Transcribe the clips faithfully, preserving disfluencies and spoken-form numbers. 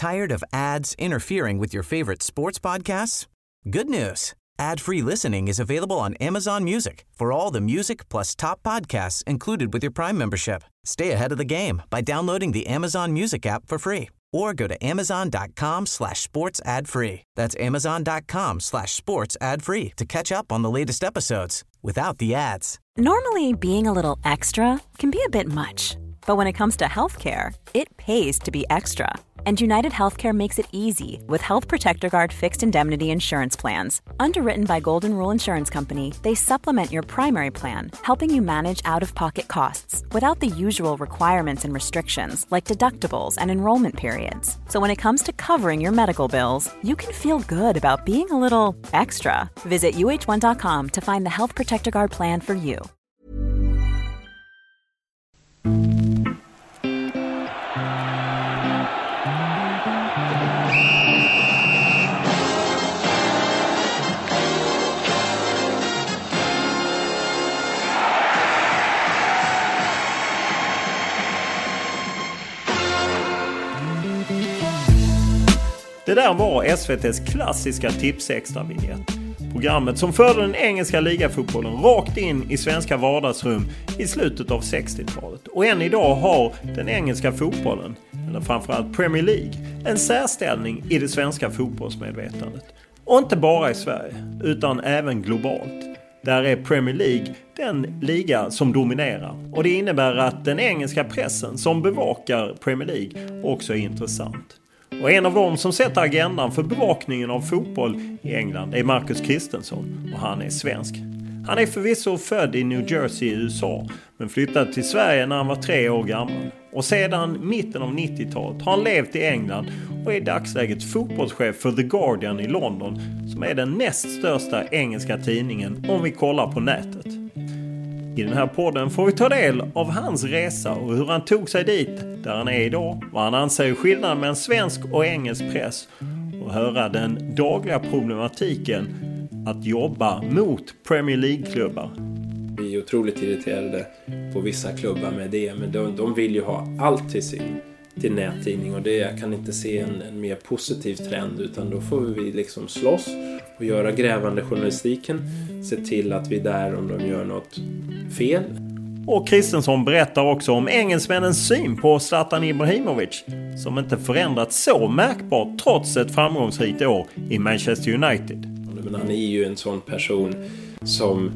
Tired of ads interfering with your favorite sports podcasts? Good news. Ad-free listening is available on Amazon Music for all the music plus top podcasts included with your Prime membership. Stay ahead of the game by downloading the Amazon Music app for free or go to amazon.com slash sports ad free. That's amazon.com slash sports ad free to catch up on the latest episodes without the ads. Normally, being a little extra can be a bit much, but when it comes to healthcare, it pays to be extra. And United Healthcare makes it easy with Health Protector Guard fixed indemnity insurance plans. Underwritten by Golden Rule Insurance Company, they supplement your primary plan, helping you manage out-of-pocket costs without the usual requirements and restrictions like deductibles and enrollment periods. So when it comes to covering your medical bills, you can feel good about being a little extra. Visit U H one dot com to find the Health Protector Guard plan for you. Det där var S V T:s klassiska tipsextra-vignett. Programmet som förde den engelska ligafotbollen rakt in i svenska vardagsrum i slutet av sextiotalet. Och än idag har den engelska fotbollen, eller framförallt Premier League, en särställning i det svenska fotbollsmedvetandet. Och inte bara i Sverige, utan även globalt. Där är Premier League den liga som dominerar. Och det innebär att den engelska pressen som bevakar Premier League också är intressant. Och en av dem som sätter agendan för bevakningen av fotboll i England är Marcus Kristensson, och han är svensk. Han är förvisso född i New Jersey i U S A, men flyttade till Sverige när han var tre år gammal. Och sedan mitten av nittiotalet har han levt i England och är i dagsläget fotbollschef för The Guardian i London, som är den näst största engelska tidningen om vi kollar på nätet. I den här podden får vi ta del av hans resa och hur han tog sig dit där han är idag, vad han anser är skillnaden mellan svensk och engelsk press, och höra den dagliga problematiken att jobba mot Premier League-klubbar. Vi är otroligt irriterade på vissa klubbar med det, men de, de vill ju ha allt till sin till nättidning, och det, jag kan inte se en, en mer positiv trend, utan då får vi liksom slåss och göra grävande journalistiken, se till att vi är där om de gör något fel. Och Kristensson berättar också om engelsmännens syn på Zlatan Ibrahimovic, som inte förändrats så märkbart trots ett framgångsrikt år i Manchester United. Men han är ju en sån person som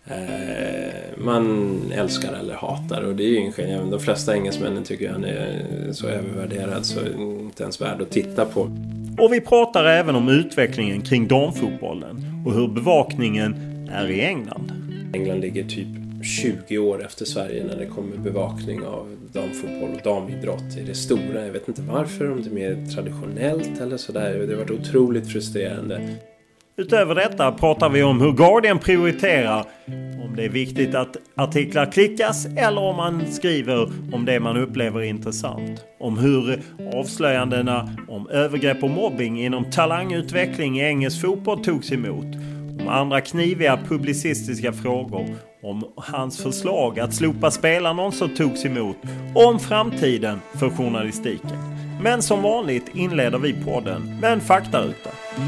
eh, man älskar eller hatar, och det är ju ingen skillnad. De flesta engelsmännen tycker han är så övervärderad så inte ens värd att titta på. Och vi pratar även om utvecklingen kring damfotbollen och hur bevakningen är i England. England ligger typ tjugo år efter Sverige när det kommer bevakning av damfotboll och damidrott i det stora. Jag vet inte varför, om det är mer traditionellt eller sådär. Det har varit otroligt frustrerande. Utöver detta pratar vi om hur Guardian prioriterar, om det är viktigt att artiklar klickas eller om man skriver om det man upplever är intressant. Om hur avslöjandena om övergrepp och mobbing inom talangutveckling i engelsk fotboll togs emot. Om andra kniviga publicistiska frågor. Om hans förslag att slopa spelarannonser togs emot. Och om framtiden för journalistiken. Men som vanligt inleder vi podden med en faktaruta.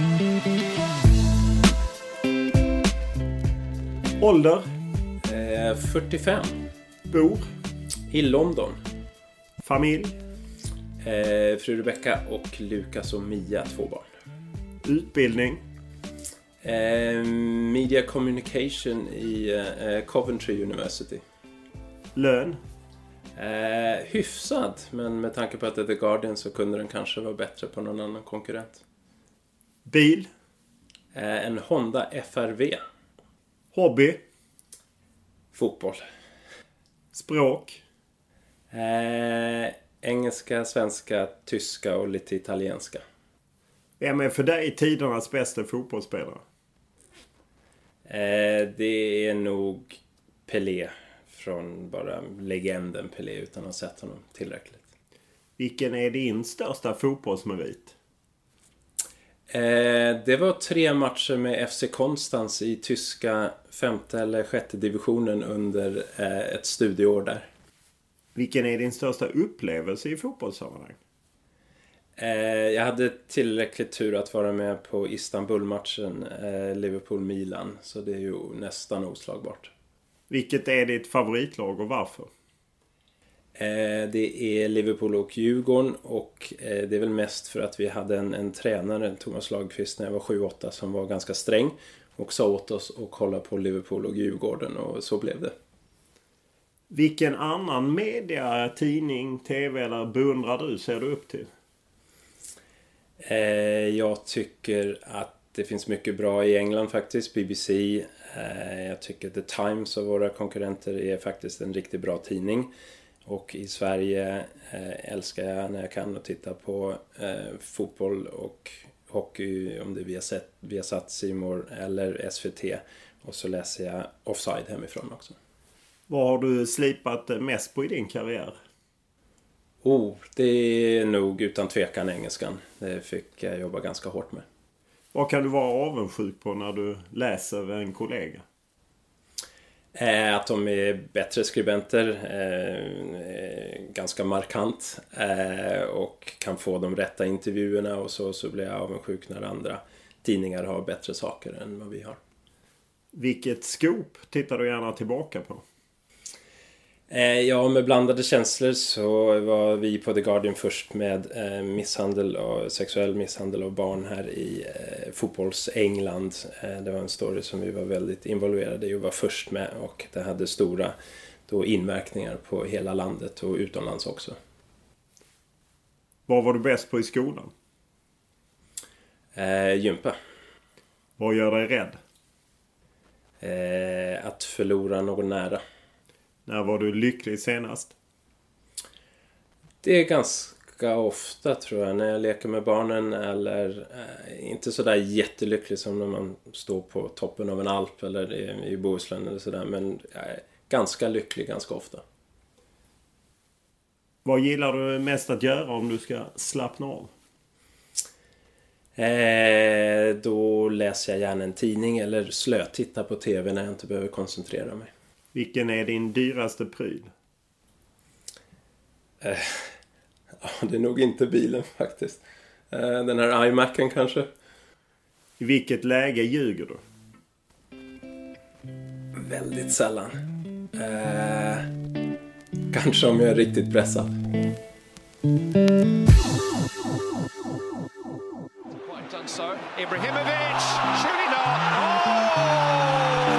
Ålder? Eh, fyrtiofem. Bor? I London. Familj? Eh, fru Rebecca och Lukas och Mia, två barn. Utbildning? Eh, media Communication i eh, Coventry University. Lön? Eh, hyfsad, men med tanke på att det är The Guardian så kunde den kanske vara bättre på någon annan konkurrent. Bil? Eh, en Honda F R V. Hobby? Fotboll. Språk? Eh, engelska, svenska, tyska och lite italienska. Vem är för dig tidernas bästa fotbollsspelare? Eh, det är nog Pelé, från bara legenden Pelé, utan att ha sett honom tillräckligt. Vilken är din största fotbollsmerit? Eh, det var tre matcher med F C Konstanz i tyska femte eller sjätte divisionen under eh, ett studieår där. Vilken är din största upplevelse i fotbollssammanhang? Eh, jag hade tillräckligt tur att vara med på Istanbul-matchen, eh, Liverpool-Milan. Så det är ju nästan oslagbart. Vilket är ditt favoritlag och varför? Eh, det är Liverpool och Djurgården. Och eh, det är väl mest för att vi hade en, en tränare, Thomas Lagerqvist, när jag var sju åtta som var ganska sträng. Och sa åt oss att kolla på Liverpool och Djurgården, och så blev det. Vilken annan media, tidning, tv eller beundrar du, ser du upp till? Eh, jag tycker att det finns mycket bra i England faktiskt. B B C. Eh, jag tycker The Times och våra konkurrenter är faktiskt en riktigt bra tidning. Och i Sverige eh, älskar jag när jag kan att titta på eh, fotboll och hockey, om det är via sett, via satt C More eller S V T. Och så läser jag Offside hemifrån också. Vad har du slipat mest på i din karriär? Oh, det är nog utan tvekan engelskan. Det fick jag jobba ganska hårt med. Vad kan du vara avundsjuk på när du läser en kollega? Eh, att de är bättre skribenter, eh, ganska markant, eh, och kan få de rätta intervjuerna, och så, så blir jag avundsjuk när andra tidningar har bättre saker än vad vi har. Vilket scoop tittar du gärna tillbaka på? Eh, ja, med blandade känslor så var vi på The Guardian först med eh, misshandel och sexuell misshandel av barn här i eh, fotbolls-England. Eh, det var en story som vi var väldigt involverade i och var först med, och det hade stora då inverkningar på hela landet och utomlands också. Vad var du bäst på i skolan? Eh, gympa. Vad gör dig rädd? Eh, att förlora någon nära. När var du lycklig senast? Det är ganska ofta, tror jag, när jag leker med barnen, eller eh, inte så där jättelycklig som när man står på toppen av en alp eller i, i Bohuslän eller sådär, men jag är ganska lycklig ganska ofta. Vad gillar du mest att göra om du ska slappna av? Eh, då läser jag gärna en tidning eller slötittar på tv när jag inte behöver koncentrera mig. Vilken är din dyraste pryl? Eh, ja, det är nog inte bilen faktiskt. Eh, den här iMacen kanske. I vilket läge ljuger du? Väldigt sällan. Eh, kanske om jag är riktigt pressad. So Ibrahimovic shooting up. Oh!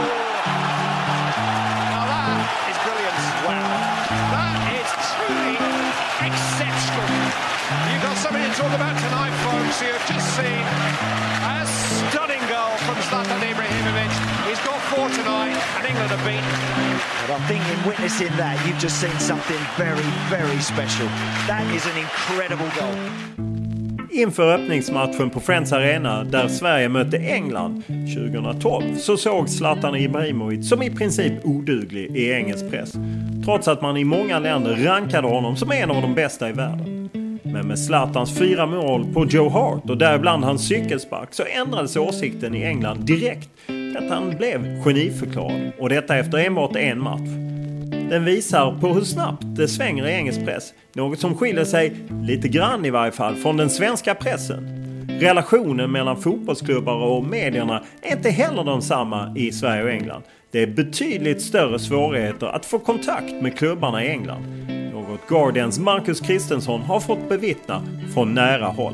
Now that is brilliant. Wow, that is truly exceptional. You've got something to talk about tonight, folks. You've just seen a stunning goal from Zlatan Ibrahimovic. He's got four tonight, and England have beaten. But I think in witnessing that, you've just seen something very, very special. That is an incredible goal. Inför öppningsmatchen på Friends Arena där Sverige mötte England tjugohundratolv så såg Zlatan Ibrahimovic som i princip oduglig i engelsk press. Trots att man i många länder rankade honom som en av de bästa i världen. Men med Zlatans fyra mål på Joe Hart och däribland hans cykelspark så ändrades åsikten i England direkt till att han blev geniförklarad. Och detta efter enbart en match. Den visar på hur snabbt det svänger i engelsk press. Något som skiljer sig lite grann i varje fall från den svenska pressen. Relationen mellan fotbollsklubbar och medierna är inte heller densamma i Sverige och England. Det är betydligt större svårigheter att få kontakt med klubbarna i England. Något Guardians Marcus Kristensson har fått bevittna från nära håll.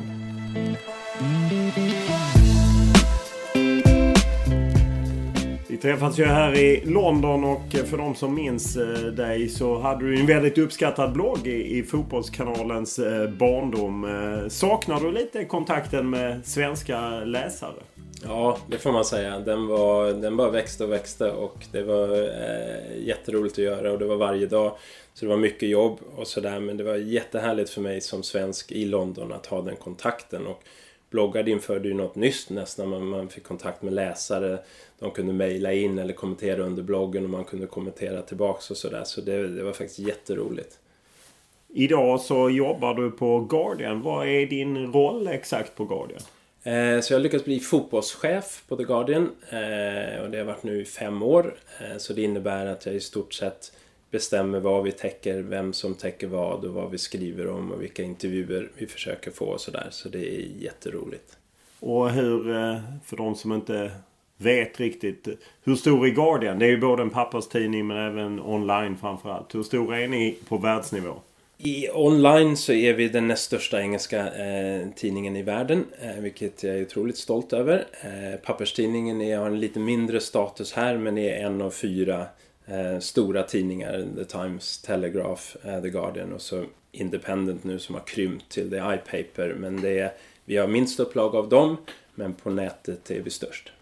Vi träffades ju här i London och för de som minns dig så hade du en väldigt uppskattad blogg i, i fotbollskanalens barndom. Saknar du lite kontakten med svenska läsare? Ja, det får man säga. Den, var, den bara växte och växte och det var eh, jätteroligt att göra och det var varje dag. Så det var mycket jobb och sådär, men det var jättehärligt för mig som svensk i London att ha den kontakten. Och bloggade införde ju något nyss nästan, man, man fick kontakt med läsare. De kunde mejla in eller kommentera under bloggen och man kunde kommentera tillbaks och sådär. Så det, det var faktiskt jätteroligt. Idag så jobbar du på Guardian. Vad är din roll exakt på Guardian? Eh, så jag har lyckats bli fotbollschef på The Guardian. Eh, och det har varit nu i fem år. Eh, så det innebär att jag i stort sett bestämmer vad vi täcker, vem som täcker vad och vad vi skriver om och vilka intervjuer vi försöker få och sådär. Så det är jätteroligt. Och hur, för de som inte vet riktigt, hur stor är Guardian? Det är ju både en papperstidning men även online framförallt. Hur stor är ni på världsnivå? I online så är vi den näst största engelska eh, tidningen i världen, eh, vilket jag är otroligt stolt över. Eh, papperstidningen är, har en lite mindre status här, men är en av fyra eh, stora tidningar. The Times, Telegraph, eh, The Guardian och så Independent nu som har krympt till The iPaper. Men det är, vi har minst upplag av dem, men på nätet är vi störst.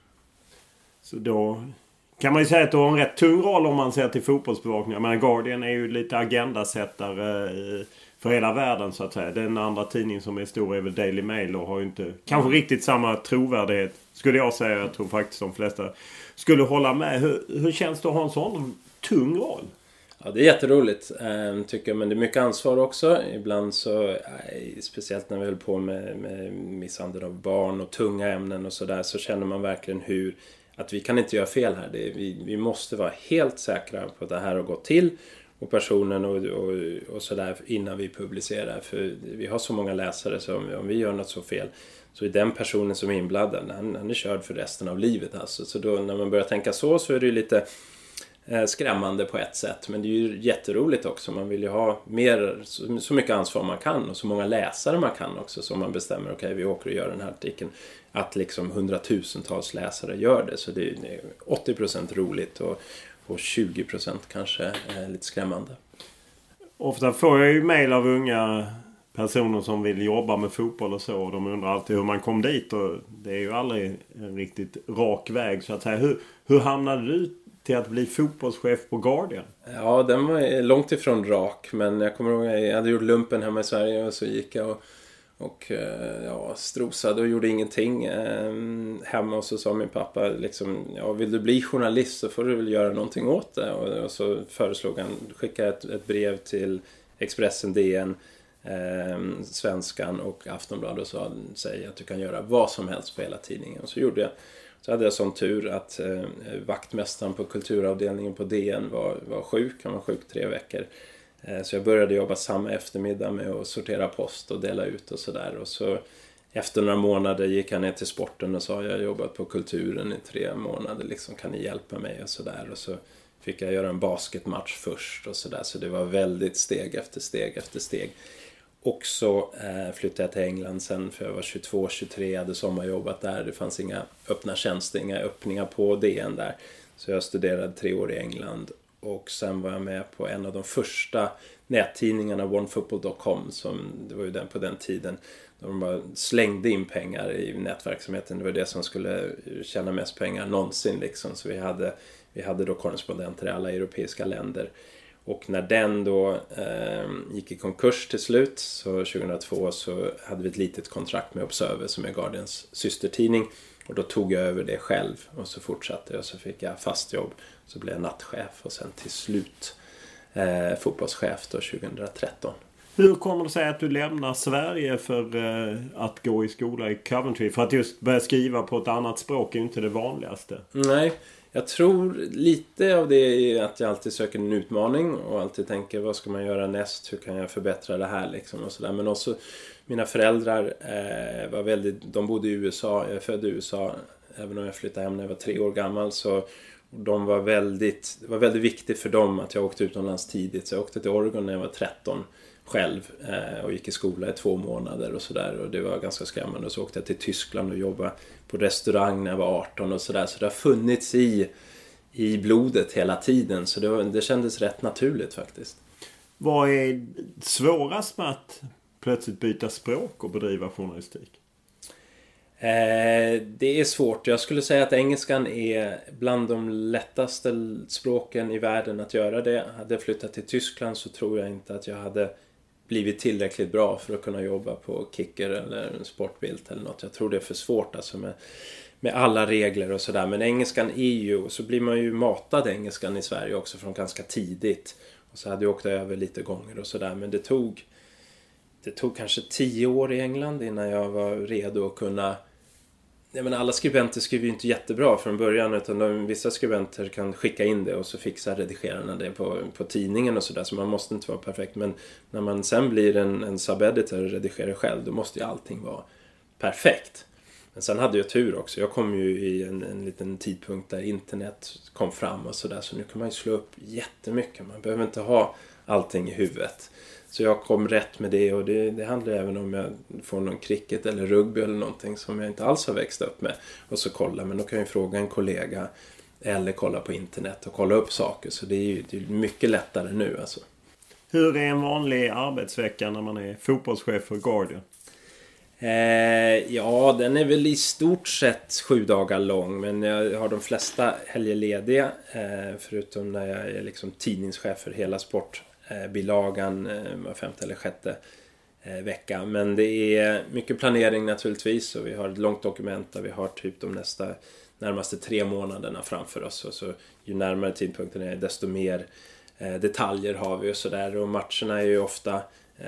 Så då kan man ju säga att du har en rätt tung roll om man ser till fotbollsbevakningar. Men Guardian är ju lite agendasättare för hela världen så att säga. Den andra tidningen som är stor är väl Daily Mail och har ju inte kanske riktigt samma trovärdighet. Skulle jag säga, jag tror faktiskt de flesta skulle hålla med. Hur, hur känns det att ha en sån tung roll? Ja, det är jätteroligt äh, tycker jag, men det är mycket ansvar också. Ibland så, äh, speciellt när vi höll på med, med misshandel av barn och tunga ämnen och sådär, så känner man verkligen hur att vi kan inte göra fel här. Det är, vi, vi måste vara helt säkra på att det här har gått till och personen och, och, och sådär innan vi publicerar. För vi har så många läsare så om, om vi gör något så fel så är den personen som är inblandad, han, han är körd för resten av livet. Alltså. Så då när man börjar tänka så så är det ju lite eh, skrämmande på ett sätt. Men det är ju jätteroligt också. Man vill ju ha mer, så, så mycket ansvar man kan och så många läsare man kan också. Så man bestämmer, okej okay, vi åker och gör den här artikeln. Att liksom hundratusentals läsare gör det. Så det är åttio procent roligt och, och tjugo procent kanske eh, lite skrämmande. Ofta får jag ju mejl av unga personer som vill jobba med fotboll och så. Och de undrar alltid hur man kom dit. Och det är ju aldrig en riktigt rak väg så att säga. Hur, hur hamnade du till att bli fotbollschef på Guardian? Ja, den var långt ifrån rak. Men jag kommer ihåg att jag hade gjort lumpen hemma i Sverige och så gick jag och Och ja, strosade och gjorde ingenting eh, hemma. Och så sa min pappa liksom, ja, vill du bli journalist så får du väl göra någonting åt det. Och, och så föreslog han, skicka ett, ett brev till Expressen, D N, eh, Svenskan och Aftonbladet och sa, säg att du kan göra vad som helst på hela tidningen. Och så gjorde jag. Så hade jag sån tur att eh, vaktmästaren på kulturavdelningen på D N var, var sjuk. Han var sjuk tre veckor. Så jag började jobba samma eftermiddag med att sortera post och dela ut och sådär. Och så efter några månader gick jag ner till sporten och sa jag har jobbat på kulturen i tre månader. Liksom, kan ni hjälpa mig och sådär. Och så fick jag göra en basketmatch först och sådär. Så det var väldigt steg efter steg efter steg. Och så eh, flyttade jag till England sen för jag var tjugotvå tjugotre. Jag hade sommarjobbat där. Det fanns inga öppna tjänster, inga öppningar på D N där. Så jag studerade tre år i England. Och sen var jag med på en av de första nättidningarna, one football dot com, som det var ju den på den tiden. De bara slängde in pengar i nätverksamheten. Det var det som skulle tjäna mest pengar någonsin liksom. Så vi hade, vi hade då korrespondenter i alla europeiska länder. Och när den då eh, gick i konkurs till slut, så tjugohundratvå, så hade vi ett litet kontrakt med Observer som är Guardians systertidning. Och då tog jag över det själv och så fortsatte jag och så fick jag fast jobb. Så blev jag nattchef och sen till slut eh, fotbollschef då tjugohundratretton. Hur kommer det sig att du lämnar Sverige för eh, att gå i skola i Coventry? För att just börja skriva på ett annat språk är ju inte det vanligaste. Nej, jag tror lite av det är att jag alltid söker en utmaning och alltid tänker vad ska man göra näst? Hur kan jag förbättra det här liksom och sådär. Men också mina föräldrar eh, var väldigt, de bodde i U S A, jag är född i U S A även om jag flyttade hem när jag var tre år gammal så de var väldigt, det var väldigt viktigt för dem att jag åkte utomlands tidigt. Så jag åkte till Oregon när jag var tretton själv eh, och gick i skola i två månader och sådär. Och det var ganska skrämmande. Och så åkte jag till Tyskland och jobbade på restaurang när jag var arton och sådär. Så det har funnits i, i blodet hela tiden. Så det, var, det kändes rätt naturligt faktiskt. Vad är svårast med att plötsligt byta språk och bedriva journalistik? Eh, det är svårt. Jag skulle säga att engelskan är bland de lättaste språken i världen att göra det. Hade jag flyttat till Tyskland så tror jag inte att jag hade blivit tillräckligt bra för att kunna jobba på Kicker eller Sportbild eller något. Jag tror det är för svårt alltså med, med alla regler och sådär. Men engelskan är ju, så blir man ju matad engelskan i Sverige också från ganska tidigt. Och så hade jag åkt över lite gånger och sådär. Men det tog, det tog kanske tio år i England innan jag var redo att kunna jag menar, alla skribenter skriver ju inte jättebra från början, utan de, vissa skribenter kan skicka in det och så fixar redigerarna det på, på tidningen och sådär, så man måste inte vara perfekt. Men när man sen blir en, en subeditor och redigerar själv, då måste ju allting vara perfekt. Men sen hade jag tur också. Jag kom ju i en, en liten tidpunkt där internet kom fram och sådär, så nu kan man ju slå upp jättemycket. Man behöver inte ha allting i huvudet. Så jag kom rätt med det, och det, det handlar även om jag får någon cricket eller rugby eller någonting som jag inte alls har växt upp med. Och så kolla, men då kan jag fråga en kollega eller kolla på internet och kolla upp saker. Så det är ju det är mycket lättare nu alltså. Hur är en vanlig arbetsvecka när man är fotbollschef för Guardian? Eh, ja, den är väl i stort sett sju dagar lång, men jag har de flesta helger lediga, eh, förutom när jag är liksom tidningschef för hela sportbilagan eh, var femte eller sjätte eh, vecka. Men det är mycket planering naturligtvis, och vi har ett långt dokument där vi har typ de nästa närmaste tre månaderna framför oss, och så ju närmare tidpunkten är desto mer eh, detaljer har vi och sådär, och matcherna är ju ofta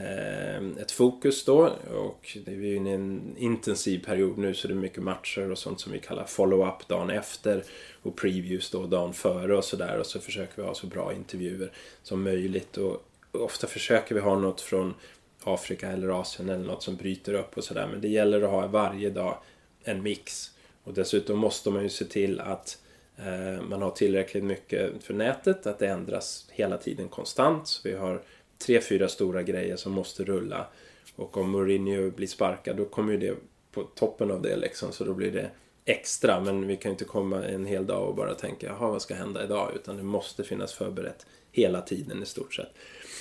ett fokus då, och det är ju en intensiv period nu, så det är mycket matcher och sånt som vi kallar follow-up dagen efter och previews då dagen före och sådär, och så försöker vi ha så bra intervjuer som möjligt, och ofta försöker vi ha något från Afrika eller Asien eller något som bryter upp och sådär, men det gäller att ha varje dag en mix, och dessutom måste man ju se till att eh, man har tillräckligt mycket för nätet, att det ändras hela tiden konstant, så vi har tre, fyra stora grejer som måste rulla. Och om Mourinho blir sparkad, då kommer ju det på toppen av det liksom. Så då blir det extra. Men vi kan inte komma en hel dag och bara tänka, jaha, vad ska hända idag? Utan det måste finnas förberett hela tiden i stort sett.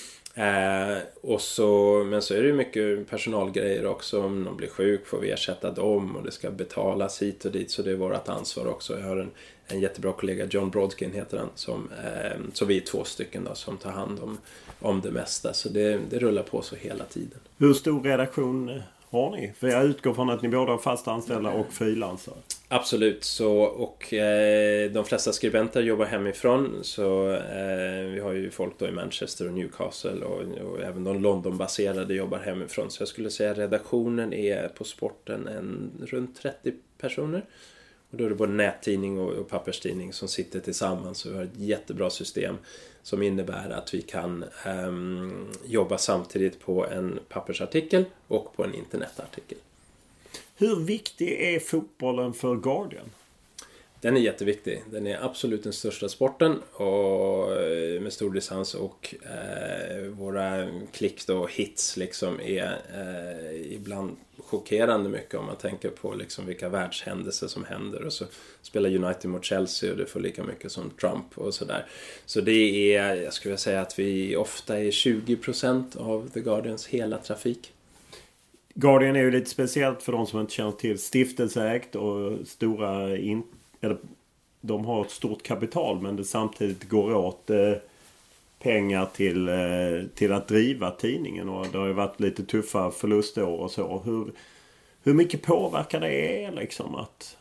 Eh, och så, men så är det ju mycket personalgrejer också. Om någon blir sjuk får vi ersätta dem, och det ska betalas hit och dit, så det är vårt ansvar också. Jag har en, en jättebra kollega, John Brodkin heter han, som, eh, så vi är två stycken då, som tar hand om, om det mesta, så det, det rullar på så hela tiden. Hur stor redaktion har ni? För jag utgår från att ni både har fast anställda och frilansare. Absolut, så, och eh, de flesta skribenter jobbar hemifrån, så eh, vi har ju folk då i Manchester och Newcastle, och, och även de Londonbaserade jobbar hemifrån, så jag skulle säga redaktionen är på sporten en, runt trettio personer, och då är det både nättidning och, och papperstidning som sitter tillsammans, så vi har ett jättebra system som innebär att vi kan eh, jobba samtidigt på en pappersartikel och på en internetartikel. Hur viktig är fotbollen för Guardian? Den är jätteviktig. Den är absolut den största sporten, och med stor distans, och eh, våra klick då, hits liksom är eh, ibland chockerande mycket om man tänker på liksom vilka världshändelser som händer, och så spelar United mot Chelsea och det får lika mycket som Trump och sådär. Så det är, jag skulle säga att vi ofta är tjugo procent av The Guardians hela trafik. Guardian är ju lite speciellt för de som inte känner till, stiftelseägt och stora in, eller, de har ett stort kapital, men det samtidigt går åt eh, pengar till, eh, till att driva tidningen, och det har ju varit lite tuffa förlustår och så. Hur, hur mycket påverkar det är liksom att...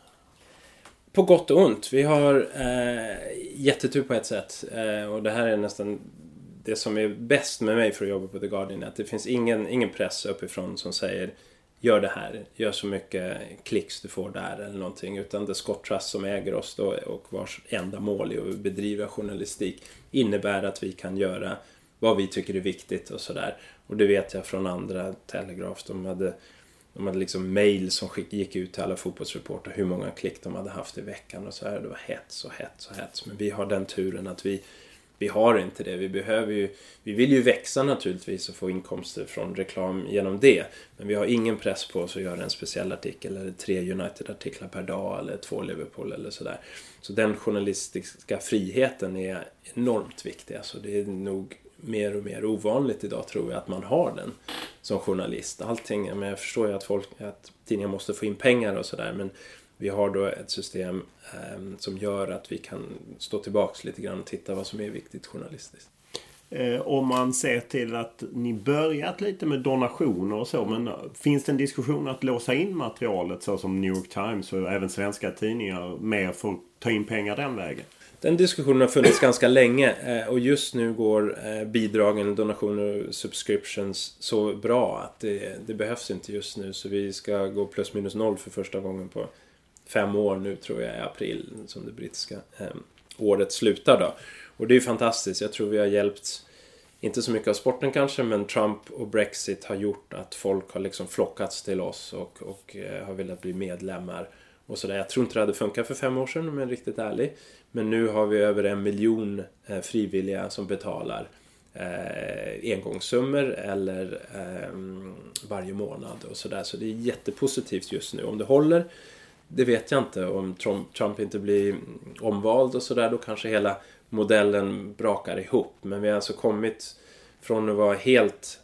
På gott och ont. Vi har eh, jättetur på ett sätt, eh, och det här är nästan det som är bäst med mig för att jobba på The Guardian, att det finns ingen, ingen press uppifrån som säger gör det här, gör så mycket klicks du får där eller någonting, utan det är Scott Truss som äger oss då, och vars enda mål är att bedriva journalistik, innebär att vi kan göra vad vi tycker är viktigt och sådär. Och det vet jag från andra Telegraph, de hade, de hade liksom mail som gick ut till alla fotbollsreporter hur många klick de hade haft i veckan och så här. Det var hets och hets och hets, men vi har den turen att vi Vi har inte det. Vi behöver ju, vi vill ju växa naturligtvis och få inkomster från reklam genom det. Men vi har ingen press på oss att göra en speciell artikel eller tre United-artiklar per dag eller två Liverpool eller sådär. Så den journalistiska friheten är enormt viktig. Alltså det är nog mer och mer ovanligt idag, tror jag, att man har den som journalist. Allting, men jag förstår ju att folk, att tidningar måste få in pengar och sådär, men vi har då ett system eh, som gör att vi kan stå tillbaks lite grann och titta vad som är viktigt journalistiskt. Eh, om man ser till att ni börjat lite med donationer och så, men finns det en diskussion att låsa in materialet så som New York Times och även svenska tidningar mer för att ta in pengar den vägen? Den diskussionen har funnits ganska länge, eh, och just nu går eh, bidragen, donationer och subscriptions så bra att det, det behövs inte just nu, så vi ska gå plus minus noll för första gången på fem år nu tror jag i april som det brittiska eh, året slutar då. Och det är ju fantastiskt. Jag tror vi har hjälpt, inte så mycket av sporten kanske, men Trump och Brexit har gjort att folk har liksom flockats till oss och, och eh, har velat bli medlemmar. Och så där. Jag tror inte det hade funkat för fem år sedan om jag är riktigt ärlig. Men nu har vi över en miljon eh, frivilliga som betalar eh, engångssummor eller eh, varje månad och sådär. Så det är jättepositivt just nu. Om det håller, det vet jag inte. Om Trump, Trump inte blir omvald och sådär, då kanske hela modellen brakar ihop. Men vi har alltså kommit från att vara helt...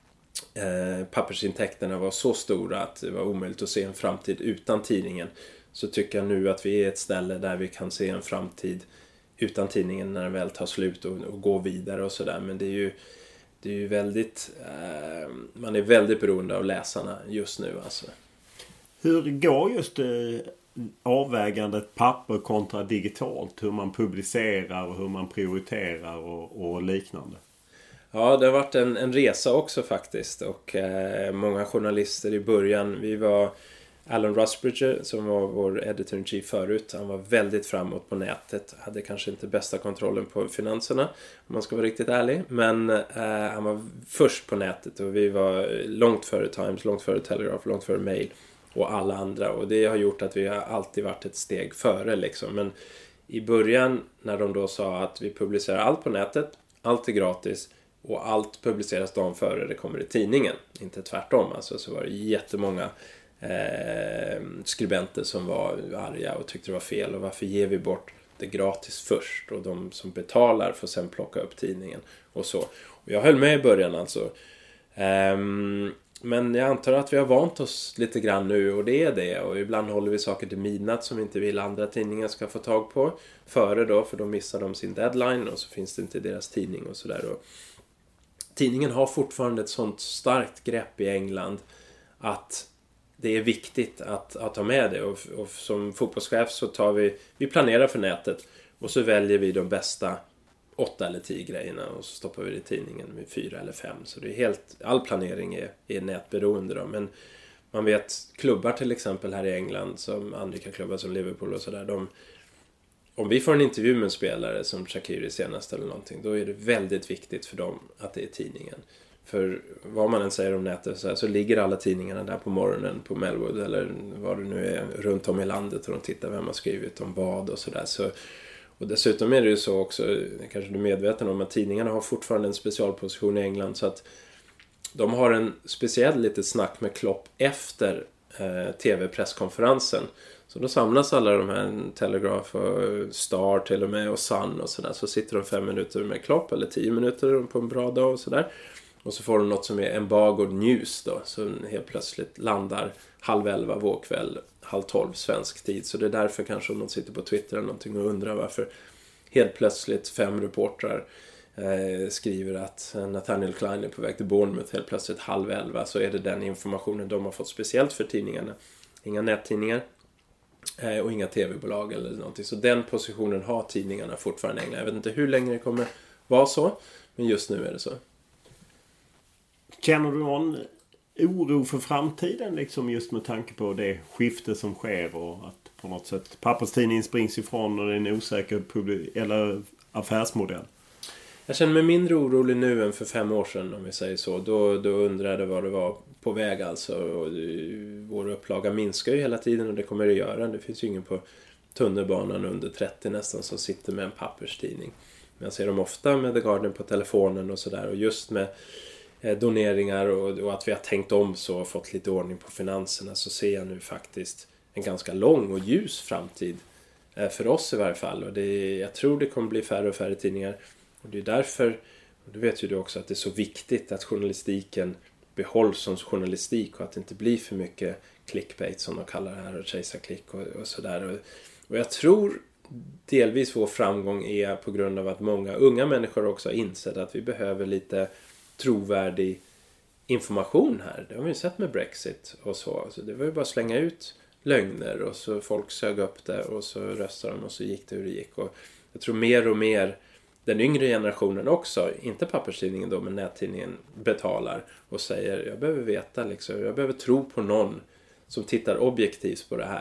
Eh, pappersintäkterna var så stora att det var omöjligt att se en framtid utan tidningen. Så tycker jag nu att vi är ett ställe där vi kan se en framtid utan tidningen när den väl tar slut och, och gå vidare och sådär. Men det är ju, det är ju väldigt eh, man är väldigt beroende av läsarna just nu alltså. Hur går just eh, avvägandet papper kontra digitalt? Hur man publicerar och hur man prioriterar och, och liknande? Ja, det har varit en, en resa också faktiskt. Och eh, många journalister i början, vi var Alan Rusbridger som var vår editor-in-chief förut. Han var väldigt framåt på nätet. Hade kanske inte bästa kontrollen på finanserna om man ska vara riktigt ärlig. Men eh, han var först på nätet och vi var långt före Times, långt före Telegraph, långt före Mail och alla andra. Och det har gjort att vi har alltid varit ett steg före liksom. Men i början när de då sa att vi publicerar allt på nätet, allt är gratis och allt publiceras dagen före det kommer i tidningen. Inte tvärtom alltså, så var det jättemånga Eh, skribenter som var arga och tyckte det var fel och varför ger vi bort det gratis först och de som betalar får sen plocka upp tidningen och så. Och jag höll med i början alltså eh, men jag antar att vi har vant oss lite grann nu och det är det, och ibland håller vi saker till midnatt som inte vill andra tidningar ska få tag på före då, för då missar de sin deadline och så finns det inte i deras tidning och sådär. Och tidningen har fortfarande ett sånt starkt grepp i England att det är viktigt att, att ta med det, och, och som fotbollschef så tar vi, vi planerar för nätet och så väljer vi de bästa åtta eller tio grejerna och så stoppar vi det i tidningen med fyra eller fem. Så det är helt, all planering är, är nätberoende då. Men man vet klubbar till exempel här i England, som andra klubbar som Liverpool och sådär, de, om vi får en intervju med en spelare som Shaqiri senast eller någonting, då är det väldigt viktigt för dem att det är tidningen. För vad man än säger om nätet så, här, så ligger alla tidningarna där på morgonen på Melwood eller vad det nu är runt om i landet och de tittar vem har skrivit om vad och sådär. Så, och dessutom är det ju så också, kanske du är medveten om, att tidningarna har fortfarande en specialposition i England, så att de har en speciell litet snack med Klopp efter eh, tv-presskonferensen. Så då samlas alla de här, Telegraph och Star till och med och Sun och sådär. Så sitter de fem minuter med Klopp eller tio minuter på en bra dag och sådär. Och så får de något som är embargoed news då. Så helt plötsligt landar halv elva vår kväll, halv tolv svensk tid. Så det är därför kanske om man sitter på Twitter eller någonting och undrar varför helt plötsligt fem reportrar eh, skriver att Nathaniel Klein är på väg till Bournemouth helt plötsligt halv elva. Så är det den informationen de har fått speciellt för tidningarna. Inga nättidningar eh, och inga tv-bolag eller någonting. Så den positionen har tidningarna fortfarande i England. Jag vet inte hur länge det kommer vara så, men just nu är det så. Känner du någon oro för framtiden liksom, just med tanke på det skifte som sker och att på något sätt papperstidningen springs ifrån och det är en osäker publik- eller affärsmodell? Jag känner mig mindre orolig nu än för fem år sedan, om vi säger så. Då, då undrade jag vad det var på väg alltså. Och vår upplaga minskar ju hela tiden och det kommer det göra. Det finns ju ingen på tunnelbanan under trettio nästan som sitter med en papperstidning. Men jag ser dem ofta med The Guardian på telefonen och sådär. Och just med doneringar och, och att vi har tänkt om så och fått lite ordning på finanserna, så ser jag nu faktiskt en ganska lång och ljus framtid eh, för oss i varje fall. Och det, jag tror det kommer bli färre och färre tidningar, och det är därför, och det vet ju du också, att det är så viktigt att journalistiken behålls som journalistik och att det inte blir för mycket clickbait som de kallar det här och kejsarklick och, och sådär. Och, och jag tror delvis vår framgång är på grund av att många unga människor också har insett att vi behöver lite trovärdig information här. Det har vi ju sett med Brexit och så. Så det var ju bara att slänga ut lögner och så folk sög upp det och så röstade de och så gick det hur det gick. Och jag tror mer och mer den yngre generationen också, inte papperstidningen då men nättidningen, betalar och säger jag behöver veta liksom, jag behöver tro på någon som tittar objektivt på det här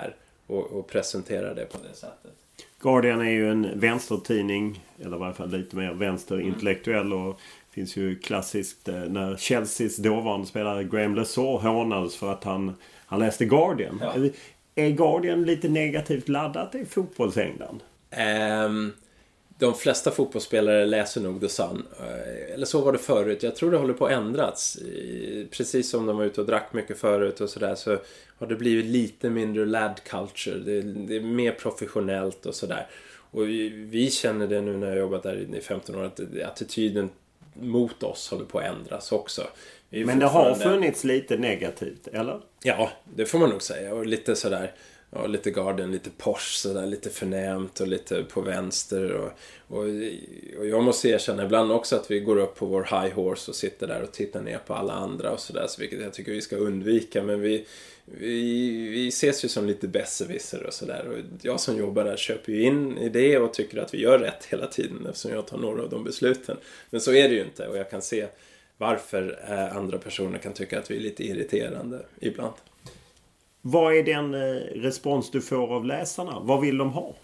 och, och presentera det på det sättet. Guardian är ju en vänstertidning, eller i varje fall lite mer vänsterintellektuell, och finns ju klassiskt när Chelseas dåvarande spelare Graham Lesor hånades för att han, han läste Guardian. Ja. Är Guardian lite negativt laddat i fotbollsengland? Um, de flesta fotbollsspelare läser nog The Sun. Eller så var det förut. Jag tror det håller på att ändras. Precis som de var ute och drack mycket förut och sådär, så har det blivit lite mindre lad culture. Det, det är mer professionellt och sådär. Och vi, vi känner det nu när jag jobbat där i femton år, att attityden mot oss håller på att ändras också. Men det har funnits lite negativt, eller? Ja, det får man nog säga. Och lite sådär, ja, lite Guardian, lite Porsche sådär, lite förnämt och lite på vänster. Och, och, och jag måste erkänna ibland också att vi går upp på vår high horse och sitter där och tittar ner på alla andra och sådär, så vilket jag tycker vi ska undvika. Men vi, vi, vi ses ju som lite besserwisser och sådär. Och jag som jobbar där köper ju in i det och tycker att vi gör rätt hela tiden, eftersom jag tar några av de besluten. Men så är det ju inte, och jag kan se varför andra personer kan tycka att vi är lite irriterande ibland. Vad är den respons du får av läsarna? Vad vill de ha?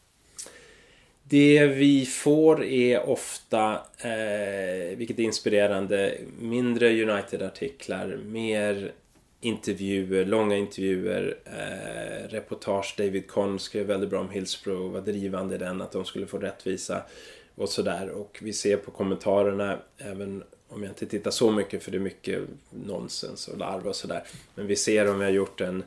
Det vi får är ofta, eh, vilket är inspirerande, mindre United-artiklar, mer intervjuer, långa intervjuer, eh, reportage. David Conn skrev väldigt bra om Hillsborough och var drivande i den, att de skulle få rättvisa och sådär. Och vi ser på kommentarerna, även om jag inte tittar så mycket, för det är mycket nonsens och larv och sådär. Men vi ser om vi har gjort en,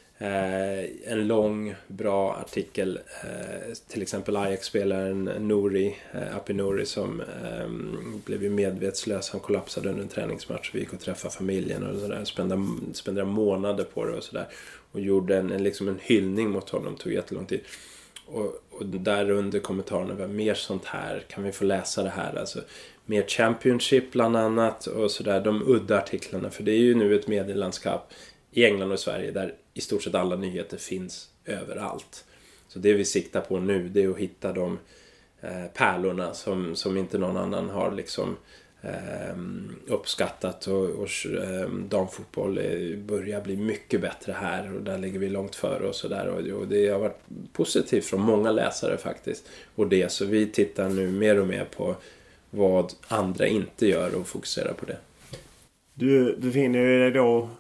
eh, en lång, bra artikel. Eh, till exempel Ajax-spelaren Nouri, eh, Api Nouri, som eh, blev ju medvetslös. Han kollapsade under en träningsmatch. Vi gick och träffade familjen och sådär. Spenderade, spenderade månader på det och sådär. Och gjorde en, en, liksom en hyllning mot honom. Det tog jättelång tid. Och, och där under kommentarerna var mer sånt här. Kan vi få läsa det här? Alltså mer Championship bland annat och sådär. De udda artiklarna. För det är ju nu ett medielandskap i England och Sverige där i stort sett alla nyheter finns överallt. Så det vi siktar på nu, det är att hitta de eh, pärlorna som, som inte någon annan har liksom eh, uppskattat. Och, och eh, damfotboll börjar bli mycket bättre här, och där ligger vi långt före och sådär. Och, och det har varit positivt från många läsare faktiskt. Och det, så vi tittar nu mer och mer på vad andra inte gör och fokuserar på det. Du befinner dig då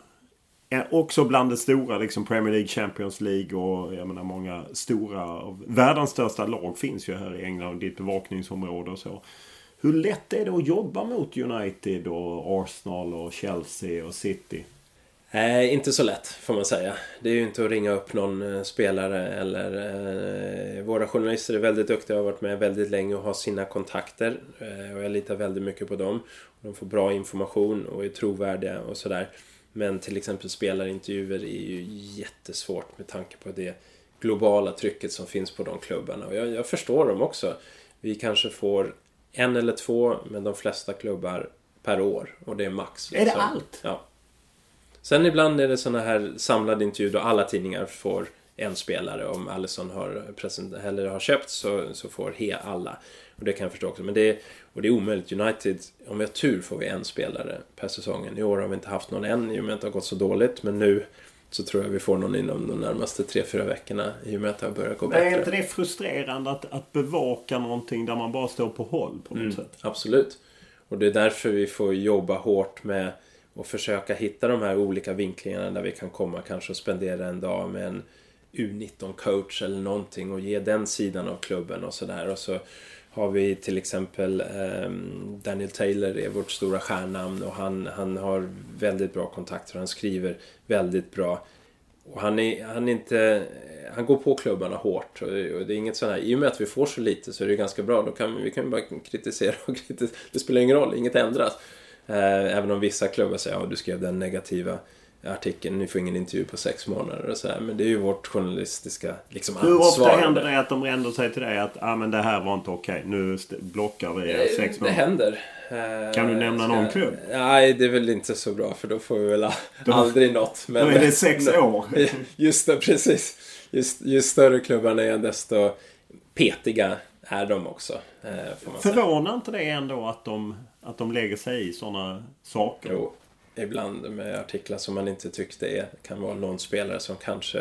också bland det stora, liksom Premier League, Champions League, och jag menar många stora, världens största lag finns ju här i England, och ditt bevakningsområde och så. Hur lätt är det att jobba mot United och Arsenal och Chelsea och City? Eh, inte så lätt får man säga. Det är ju inte att ringa upp någon eh, spelare eller eh, våra journalister är väldigt duktiga och har varit med väldigt länge och har sina kontakter, eh, och jag litar väldigt mycket på dem. De får bra information och är trovärdiga och sådär. Men till exempel spelarintervjuer är ju jättesvårt med tanke på det globala trycket som finns på de klubbarna. Och jag, jag förstår dem också. Vi kanske får en eller två, men de flesta klubbar per år, och det är max. Liksom. Är det allt? Ja. Sen ibland är det såna här samlade intervjuer då alla tidningar får en spelare. Om Alisson har, present, eller har köpt så, så får he alla. Och det kan jag förstå också. Men det är, och det är omöjligt. United, om vi har tur får vi en spelare per säsongen. I år har vi inte haft någon än i och med att det har gått så dåligt. Men nu så tror jag vi får någon inom de närmaste tre, fyra veckorna i och med att det har börjat gå bättre. Är inte det frustrerande att, att bevaka någonting där man bara står på håll på något mm, sätt? Absolut. Och det är därför vi får jobba hårt med och försöka hitta de här olika vinklingarna där vi kan komma kanske och spendera en dag med en U nitton-coach eller någonting och ge den sidan av klubben och sådär. Och så har vi till exempel eh, Daniel Taylor är vårt stora stjärnnamn, och han, han har väldigt bra kontakter, han skriver väldigt bra. Och han, är, han, är inte, han går på klubbarna hårt, och det är inget sån här, i och med att vi får så lite så är det ganska bra, då kan vi, vi kan bara kritisera och kritisera, det spelar ingen roll, inget ändras. Även om vissa klubbar säger att ja, du skrev den negativa artikeln, ni får ingen intervju på sex månader och så här. Men det är ju vårt journalistiska liksom, ansvar. Hur ofta händer det att de ändå säger till dig att ah, men det här var inte okej, nu st- blockar vi er sex månader? Det händer. Kan du nämna ska... någon klubb? Nej, det är väl inte så bra, för då får vi väl då, aldrig något. Men då är det sex år. Just det, precis. Just, ju större klubbarna är, desto petiga är de också. Förvånar inte det ändå att de, att de lägger sig i sådana saker? Jo, ibland med artiklar som man inte tyckte är, kan vara någon spelare som kanske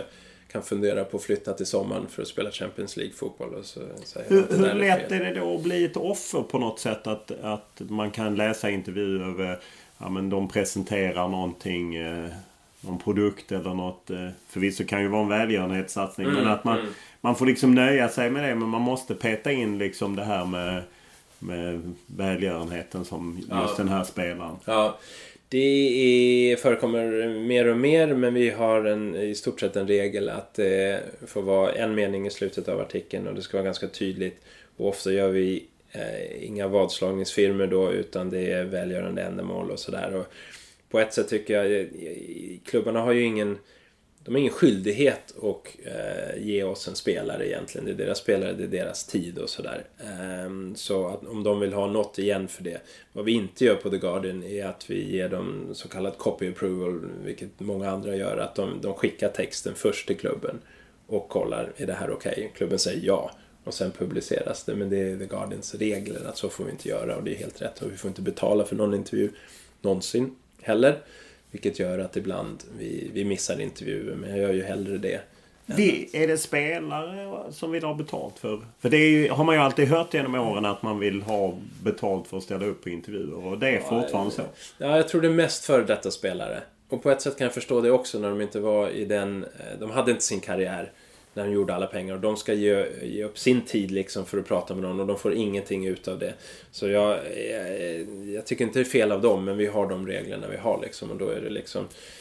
kan fundera på att flytta till sommaren för att spela Champions League-fotboll. Och så säger hur att det hur där är lätt fel. är det då att bli ett offer på något sätt? Att, att man kan läsa intervjuer, ja men de presenterar någonting, eh, någon produkt eller något. Eh, förvisso kan ju vara en välgörenhetssatsning, Mm, men att man, mm. man får liksom nöja sig med det, men man måste peta in liksom det här med, med välgörenheten som just Ja. den här spelaren. Ja, det är, förekommer mer och mer, men vi har en, i stort sett en regel att det får vara en mening i slutet av artikeln och det ska vara ganska tydligt. Och ofta gör vi eh, inga vadslagningsfirmor då, utan det är välgörande ändamål och sådär. Och på ett sätt tycker jag, eh, klubbarna har ju ingen, de har ingen skyldighet att eh, ge oss en spelare egentligen. Det är deras spelare, det är deras tid och sådär. Um, så att om de vill ha något igen för det. Vad vi inte gör på The Guardian är att vi ger dem så kallad copy approval, vilket många andra gör. Att de, de skickar texten först till klubben och kollar, är det här okej? Okay? Klubben säger ja. Och sen publiceras det. Men det är The Guardians regler att så får vi inte göra. Och det är helt rätt. Och vi får inte betala för någon intervju någonsin heller. Vilket gör att ibland vi, vi missar intervjuer. Men jag gör ju hellre det. Vi, är det spelare som vill ha betalt för? För det är ju, har man ju alltid hört genom åren att man vill ha betalt för att ställa upp på intervjuer. Och det är Ja, fortfarande så. Ja, jag tror det är mest för detta spelare. Och på ett sätt kan jag förstå det också när de inte var i den... De hade inte sin karriär när de gjorde alla pengar. Och de ska ge, ge upp sin tid liksom för att prata med någon. Och de får ingenting ut av det. Så jag, jag, jag tycker inte det är fel av dem. Men vi har de reglerna vi har liksom. Och då är det liksom...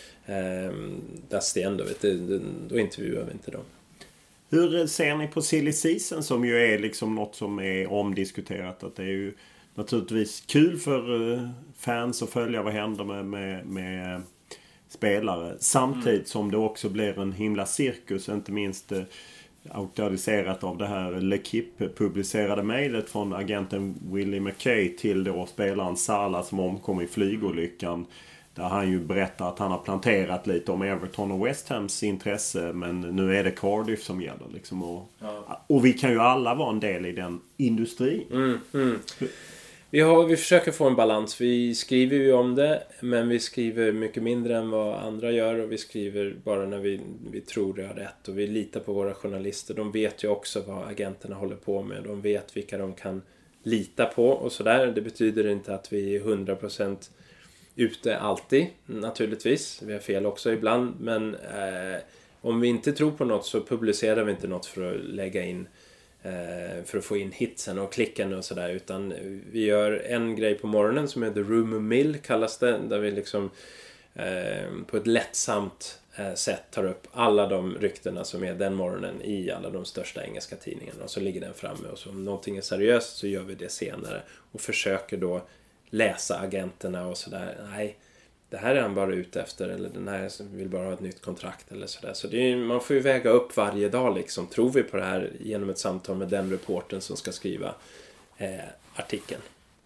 Um, that's the end of it. Det, då intervjuar vi inte dem. Hur ser ni på silly season, som ju är liksom något som är omdiskuterat? Att det är ju naturligtvis kul för uh, fans att följa vad händer med, med, med spelare. Samtidigt mm. som det också blir en himla cirkus, inte minst uh, auktoriserat av det här L'Equipe publicerade mejlet från agenten Willie McKay till då spelaren Salah som omkom i flygolyckan. Där han ju berättar att han har planterat lite om Everton och West Hams intresse. Men nu är det Cardiff som gäller. Liksom. Och, ja. och vi kan ju alla vara en del i den industrin. Mm, mm. Vi, har, vi försöker få en balans. Vi skriver ju om det. Men vi skriver mycket mindre än vad andra gör. Och vi skriver bara när vi, vi tror det är rätt. Och vi litar på våra journalister. De vet ju också vad agenterna håller på med. De vet vilka de kan lita på och sådär. Det betyder inte att vi är hundra procent ute alltid, naturligtvis. Vi har fel också ibland, men eh, om vi inte tror på något så publicerar vi inte något för att lägga in eh, för att få in hitsen och klicken och sådär, utan vi gör en grej på morgonen som heter Rumour Mill kallas det, där vi liksom eh, på ett lättsamt eh, sätt tar upp alla de ryktena som är den morgonen i alla de största engelska tidningarna, och så ligger den framme, och så om någonting är seriöst så gör vi det senare och försöker då läsa agenterna och sådär. Nej, det här är han bara ute efter, eller den här vill bara ha ett nytt kontrakt eller sådär. Så det är, man får ju väga upp varje dag liksom. Tror vi på det här genom ett samtal med den reporten som ska skriva eh, artikeln.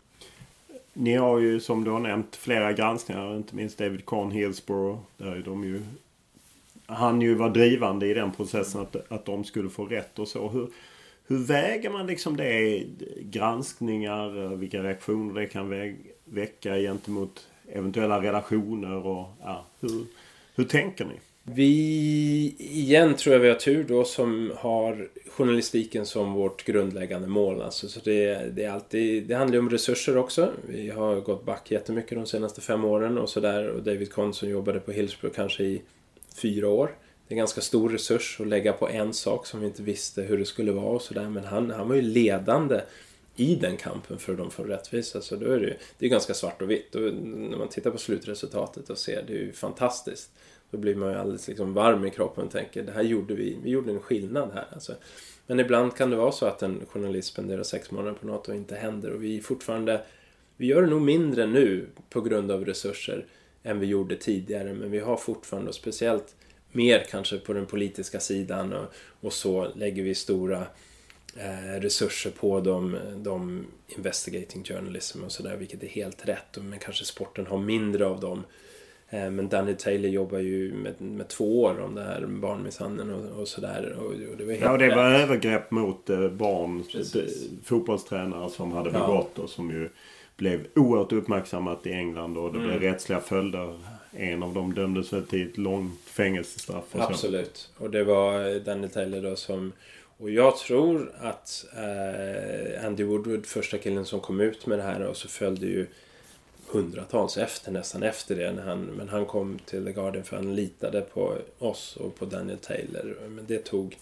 Ni har ju, som du har nämnt, flera granskningar, inte minst David Cohn, Hillsborough, där är de ju, han ju var drivande i den processen att, att de skulle få rätt och så. Hur Hur väger man liksom det, granskningar, vilka reaktioner det kan vä- väcka gentemot eventuella relationer och ja, hur, hur tänker ni? Vi, igen tror jag vi har tur då som har journalistiken som vårt grundläggande mål. Alltså, så det, det, är alltid, det handlar om resurser också. Vi har gått back jättemycket de senaste fem åren och sådär. Och David Cohn som jobbade på Hillsborough kanske i fyra år. Det är en ganska stor resurs att lägga på en sak som vi inte visste hur det skulle vara och sådär. Men han, han var ju ledande i den kampen för att de får rättvisa. Så då är det ju, det är ganska svart och vitt. Och när man tittar på slutresultatet och ser, det är ju fantastiskt. Då blir man ju alldeles liksom varm i kroppen och tänker, det här gjorde vi, vi gjorde en skillnad här. Alltså. Men ibland kan det vara så att en journalist spenderar sex månader på något och inte händer. Och vi fortfarande, vi gör det nog mindre nu på grund av resurser än vi gjorde tidigare. Men vi har fortfarande, och speciellt mer kanske på den politiska sidan och, och så lägger vi stora eh, resurser på de, de investigating journalism och sådär, vilket är helt rätt. Men kanske sporten har mindre av dem. Eh, men Danny Taylor jobbar ju med, med två år om det här barnmisshandeln och, och sådär. Och, och det var helt ja, det var rätt. Övergrepp mot eh, barn, d- fotbollstränare som hade begått ja. och som ju blev oerhört uppmärksammat i England och det mm. blev rättsliga följder en av dem dömdes väl till ett långt fängelsestraff. Och absolut. Så. Och det var Daniel Taylor då som... Och jag tror att eh, Andy Woodward, första killen som kom ut med det här, och så följde ju hundratals efter, nästan efter det. När han, men han kom till The Guardian för han litade på oss och på Daniel Taylor. Men det tog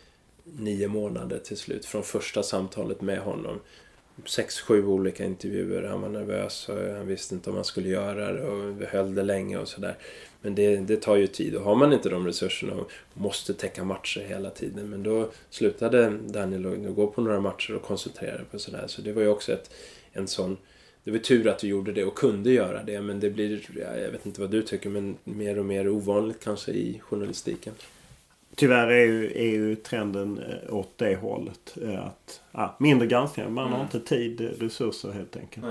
nio månader till slut från första samtalet med honom. Sex, sju olika intervjuer. Han var nervös och han visste inte om han skulle göra det och vi höll det länge och sådär. Men det, det tar ju tid och har man inte de resurserna och måste täcka matcher hela tiden. Men då slutade Daniel att gå på några matcher och koncentrera på sådär. Så det var ju också ett, en sån... Det var tur att du gjorde det och kunde göra det. Men det blir, jag vet inte vad du tycker, men mer och mer ovanligt kanske i journalistiken. Tyvärr är ju, är ju trenden åt det hållet. Att, ah, mindre granskningar, man mm. har inte tid, resurser helt enkelt.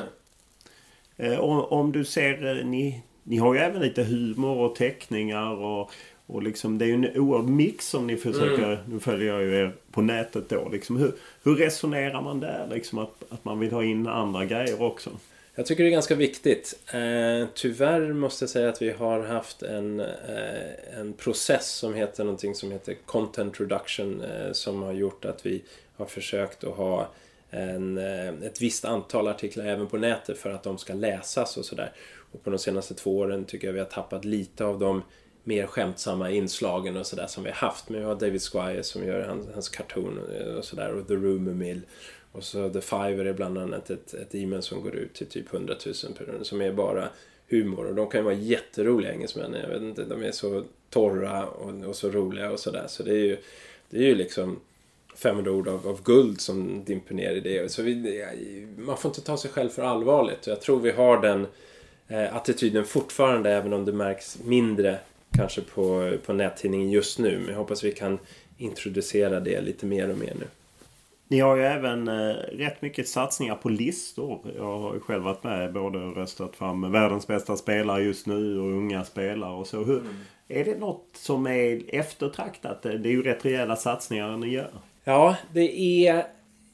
Eh, om, om du ser, ni, ni har ju även lite humor och teckningar och, och liksom, det är ju en oerhörd mix som ni försöker, mm. nu följer jag ju er på nätet då. Liksom, hur, hur resonerar man där? Liksom att, att man vill ha in andra grejer också? Jag tycker det är ganska viktigt. Eh, tyvärr måste jag säga att vi har haft en, eh, en process som heter någonting som heter content reduction eh, som har gjort att vi har försökt att ha en, eh, ett visst antal artiklar även på nätet för att de ska läsas och sådär. Och på de senaste två åren tycker jag vi har tappat lite av de mer skämtsamma inslagen och sådär som vi har haft. Men vi har David Squire som gör hans, hans cartoon och sådär, och The Rumor Mill. Och så The Fiver är bland annat ett, ett e-mail som går ut till typ hundratusen personer som är bara humor. Och de kan ju vara jätteroliga engelsmän. Jag vet inte, de är så torra och, och så roliga och sådär. Så det är ju, det är ju liksom femhundra ord av, av guld som dimper ner i det. Så vi, man får inte ta sig själv för allvarligt. Jag tror vi har den eh, attityden fortfarande, även om det märks mindre kanske på, på nättidningen just nu. Men jag hoppas vi kan introducera det lite mer och mer nu. Ni har ju även eh, rätt mycket satsningar på listor. Jag har ju själv varit med både och röstat fram världens bästa spelare just nu och unga spelare och så. Hur, mm. Är det något som är eftertraktat? Det är ju rätt rejäla satsningar ni gör. Ja, det är...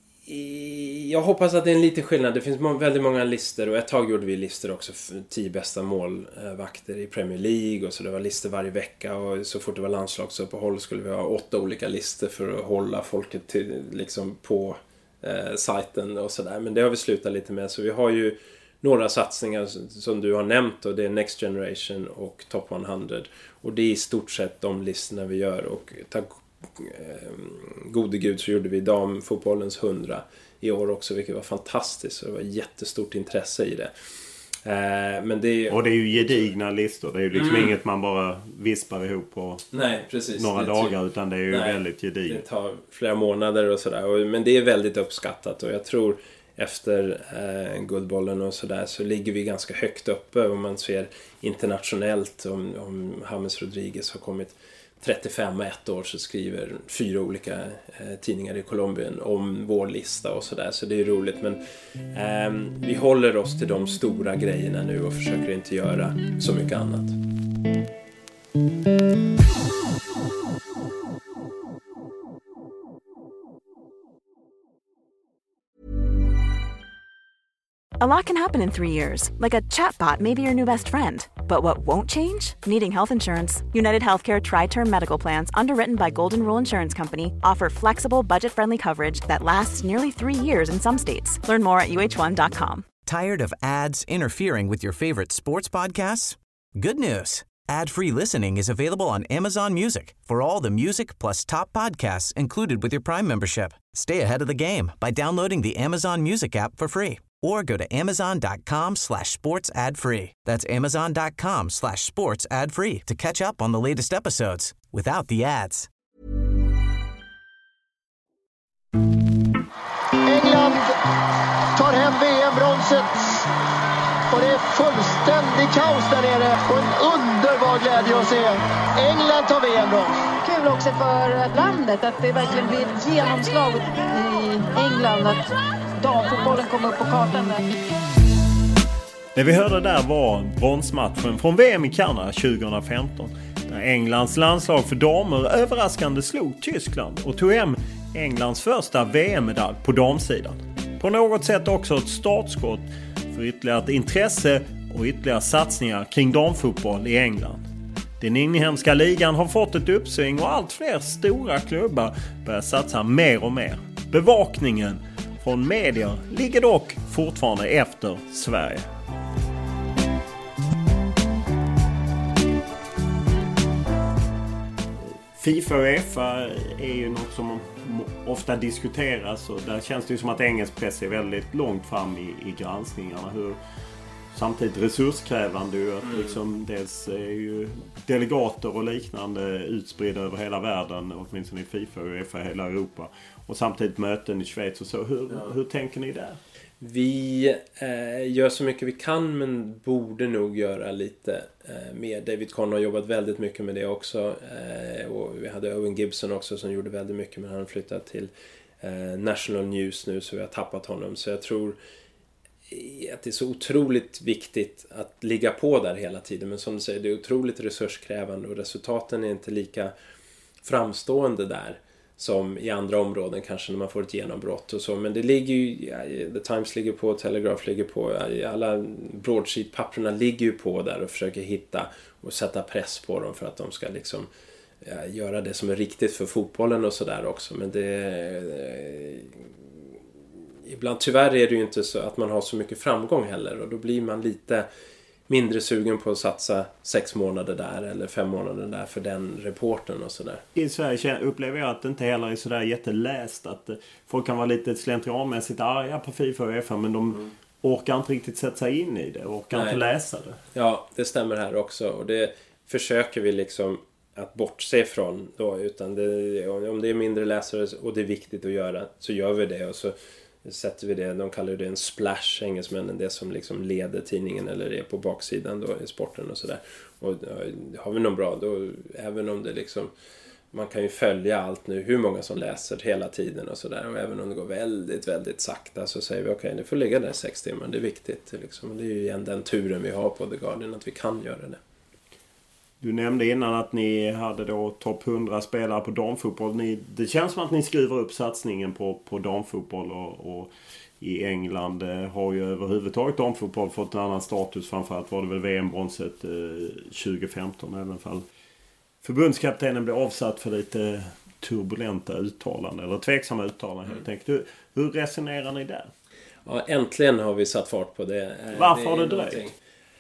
Jag hoppas att det är en liten skillnad. Det finns väldigt många listor och ett tag gjorde vi listor också för tio bästa målvakter i Premier League och så det var listor varje vecka och så fort det var landslagsuppehåll skulle vi ha åtta olika listor för att hålla folket till, liksom på eh, sajten och sådär. Men det har vi slutat lite med, så vi har ju några satsningar som du har nämnt och det är Next Generation och Top hundra och det är i stort sett de listorna vi gör. Och tack gode gud så gjorde vi damfotbollens hundra i år också, vilket var fantastiskt, så det var jättestort intresse i det. Eh, men det är... Och det är ju gedigna listor, det är ju liksom mm. inget man bara vispar ihop på Nej, precis. några dagar, utan det är ju Nej, väldigt gediget. Det tar flera månader och sådär, men det är väldigt uppskattat och jag tror efter eh, Guldbollen och sådär så ligger vi ganska högt uppe om man ser internationellt. Om, om James Rodriguez har kommit trettiofem och ett år så skriver fyra olika eh, tidningar i Colombien om vår lista och sådär, så det är roligt, men eh, vi håller oss till de stora grejerna nu och försöker inte göra så mycket annat. A lot can happen in three years, like a chatbot may be your new best friend. But what won't change? Needing health insurance. United Healthcare Tri-Term Medical Plans, underwritten by Golden Rule Insurance Company, offer flexible, budget-friendly coverage that lasts nearly three years in some states. Learn more at U H one dot com. Tired of ads interfering with your favorite sports podcasts? Good news. Ad-free listening is available on Amazon Music for all the music plus top podcasts included with your Prime membership. Stay ahead of the game by downloading the Amazon Music app for free or go to amazon.com slash sports ad free. That's amazon.com slash sports ad free to catch up on the latest episodes without the ads. England tar hem V M-bronset och det är fullständig kaos där nere och en underbar glädje att se. England tar V M-brons. Kul också för landet att det verkligen blir ett genomslag i England, att damfotbollen kommer upp på kartan där. Det vi hörde där var bronsmatchen från V M i Kanada tjugohundrafemton. Där Englands landslag för damer överraskande slog Tyskland och tog hem Englands första V M-medalj på damsidan. På något sätt också ett startskott för ytterligare ett intresse och ytterligare satsningar kring damfotboll i England. Den inhemska ligan har fått ett uppsving och allt fler stora klubbar börjar satsa mer och mer. Bevakningen från medier ligger dock fortfarande efter Sverige. FIFA och UEFA är ju något som ofta diskuteras och där känns det ju som att engelsk press är väldigt långt fram i, i granskningarna. Hur, samtidigt resurskrävande ju att liksom dels är ju delegater och liknande utspridda över hela världen, åtminstone i FIFA och UEFA i hela Europa. Och samtidigt möten i Schweiz och så. Hur, ja. hur tänker ni där? Vi eh, gör så mycket vi kan men borde nog göra lite eh, mer. David Conn har jobbat väldigt mycket med det också. Eh, och vi hade Owen Gibson också som gjorde väldigt mycket, men han har flyttat till eh, National News nu så vi har tappat honom. Så jag tror att det är så otroligt viktigt att ligga på där hela tiden. Men som du säger, det är otroligt resurskrävande och resultaten är inte lika framstående där som i andra områden kanske när man får ett genombrott och så. Men det ligger ju, ja, The Times ligger på, Telegraph ligger på, ja, alla broadsheet-papperna ligger ju på där och försöker hitta och sätta press på dem för att de ska liksom ja, göra det som är riktigt för fotbollen och sådär också. Men det eh, ibland tyvärr är det ju inte så att man har så mycket framgång heller och då blir man lite mindre sugen på att satsa sex månader där eller fem månader där för den reporten och sådär. I Sverige upplever jag att det inte heller är sådär jätteläst. Att folk kan vara lite slentrianmässigt arga på FIFA och UEFA men de mm. orkar inte riktigt sätta sig in i det. Orkar Nej. inte läsa det. Ja, det stämmer här också. Och det försöker vi liksom att bortse från då. Utan det, om det är mindre läsare och det är viktigt att göra så gör vi det och så sätter vi det, de kallar det en splash, engelsmännen, det som liksom leder tidningen eller är på baksidan då i sporten och sådär. Och ja, har vi någon bra då, även om det liksom man kan ju följa allt nu, hur många som läser hela tiden och sådär, och även om det går väldigt, väldigt sakta så säger vi okej, okay, det får ligga där sex timmar, det är viktigt liksom. Det är ju igen den turen vi har på The Guardian att vi kan göra det. Du nämnde innan att ni hade då topp hundra spelare på damfotboll. Ni, det känns som att ni skriver upp satsningen på, på damfotboll och, och i England har ju överhuvudtaget damfotboll fått en annan status. Framförallt var det väl V M-bronset eh, tjugo femton i alla fall. Förbundskaptenen blev avsatt för lite turbulenta uttalanden eller tveksamma uttalanden helt enkelt. Hur, hur resonerar ni där? Ja, äntligen har vi satt fart på det. Varför det har det dröjt?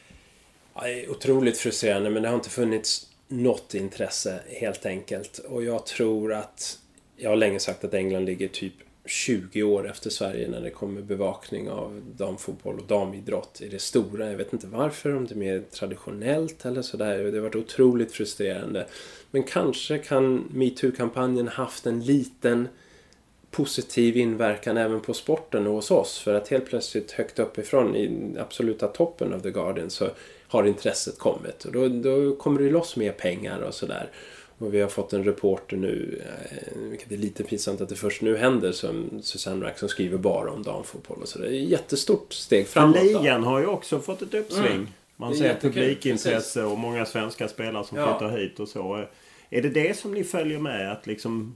Ja, det är otroligt frustrerande, men det har inte funnits något intresse helt enkelt. Och jag tror att, jag har länge sagt att England ligger typ tjugo år efter Sverige när det kommer bevakning av damfotboll och damidrott i det stora. Jag vet inte varför, om det är mer traditionellt eller sådär. Det har varit otroligt frustrerande. Men kanske kan MeToo-kampanjen haft en liten positiv inverkan även på sporten och hos oss. För att helt plötsligt högt uppifrån i absoluta toppen av The Guardian så har intresset kommit. Och då, då kommer det loss mer pengar och sådär. Och vi har fått en reporter nu, vilket är lite pinsamt att det först nu händer, som Susanne Rack som skriver bara om damfotboll och så. Det är ett jättestort steg framåt. Ligan har ju också fått ett uppsving. Mm. Man ser publikintresse och många svenska spelare som ja. flyttar hit och så. Är det det som ni följer med? Att liksom,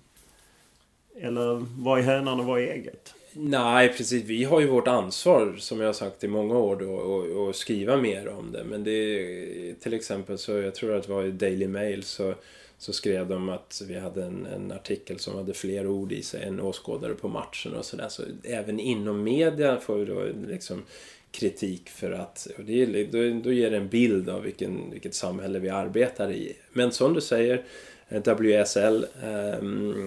eller vad är hönan och vad är ägget? Nej, precis. Vi har ju vårt ansvar, som jag har sagt i många år då, och, och skriva mer om det. Men det är, till exempel så, jag tror att det var i Daily Mail så, så skrev de att vi hade en, en artikel som hade fler ord i sig än åskådare på matchen och sådär. Så även inom media får vi då liksom kritik för att, och det, då, då ger det en bild av vilken, vilket samhälle vi arbetar i. Men som du säger, W S L eh,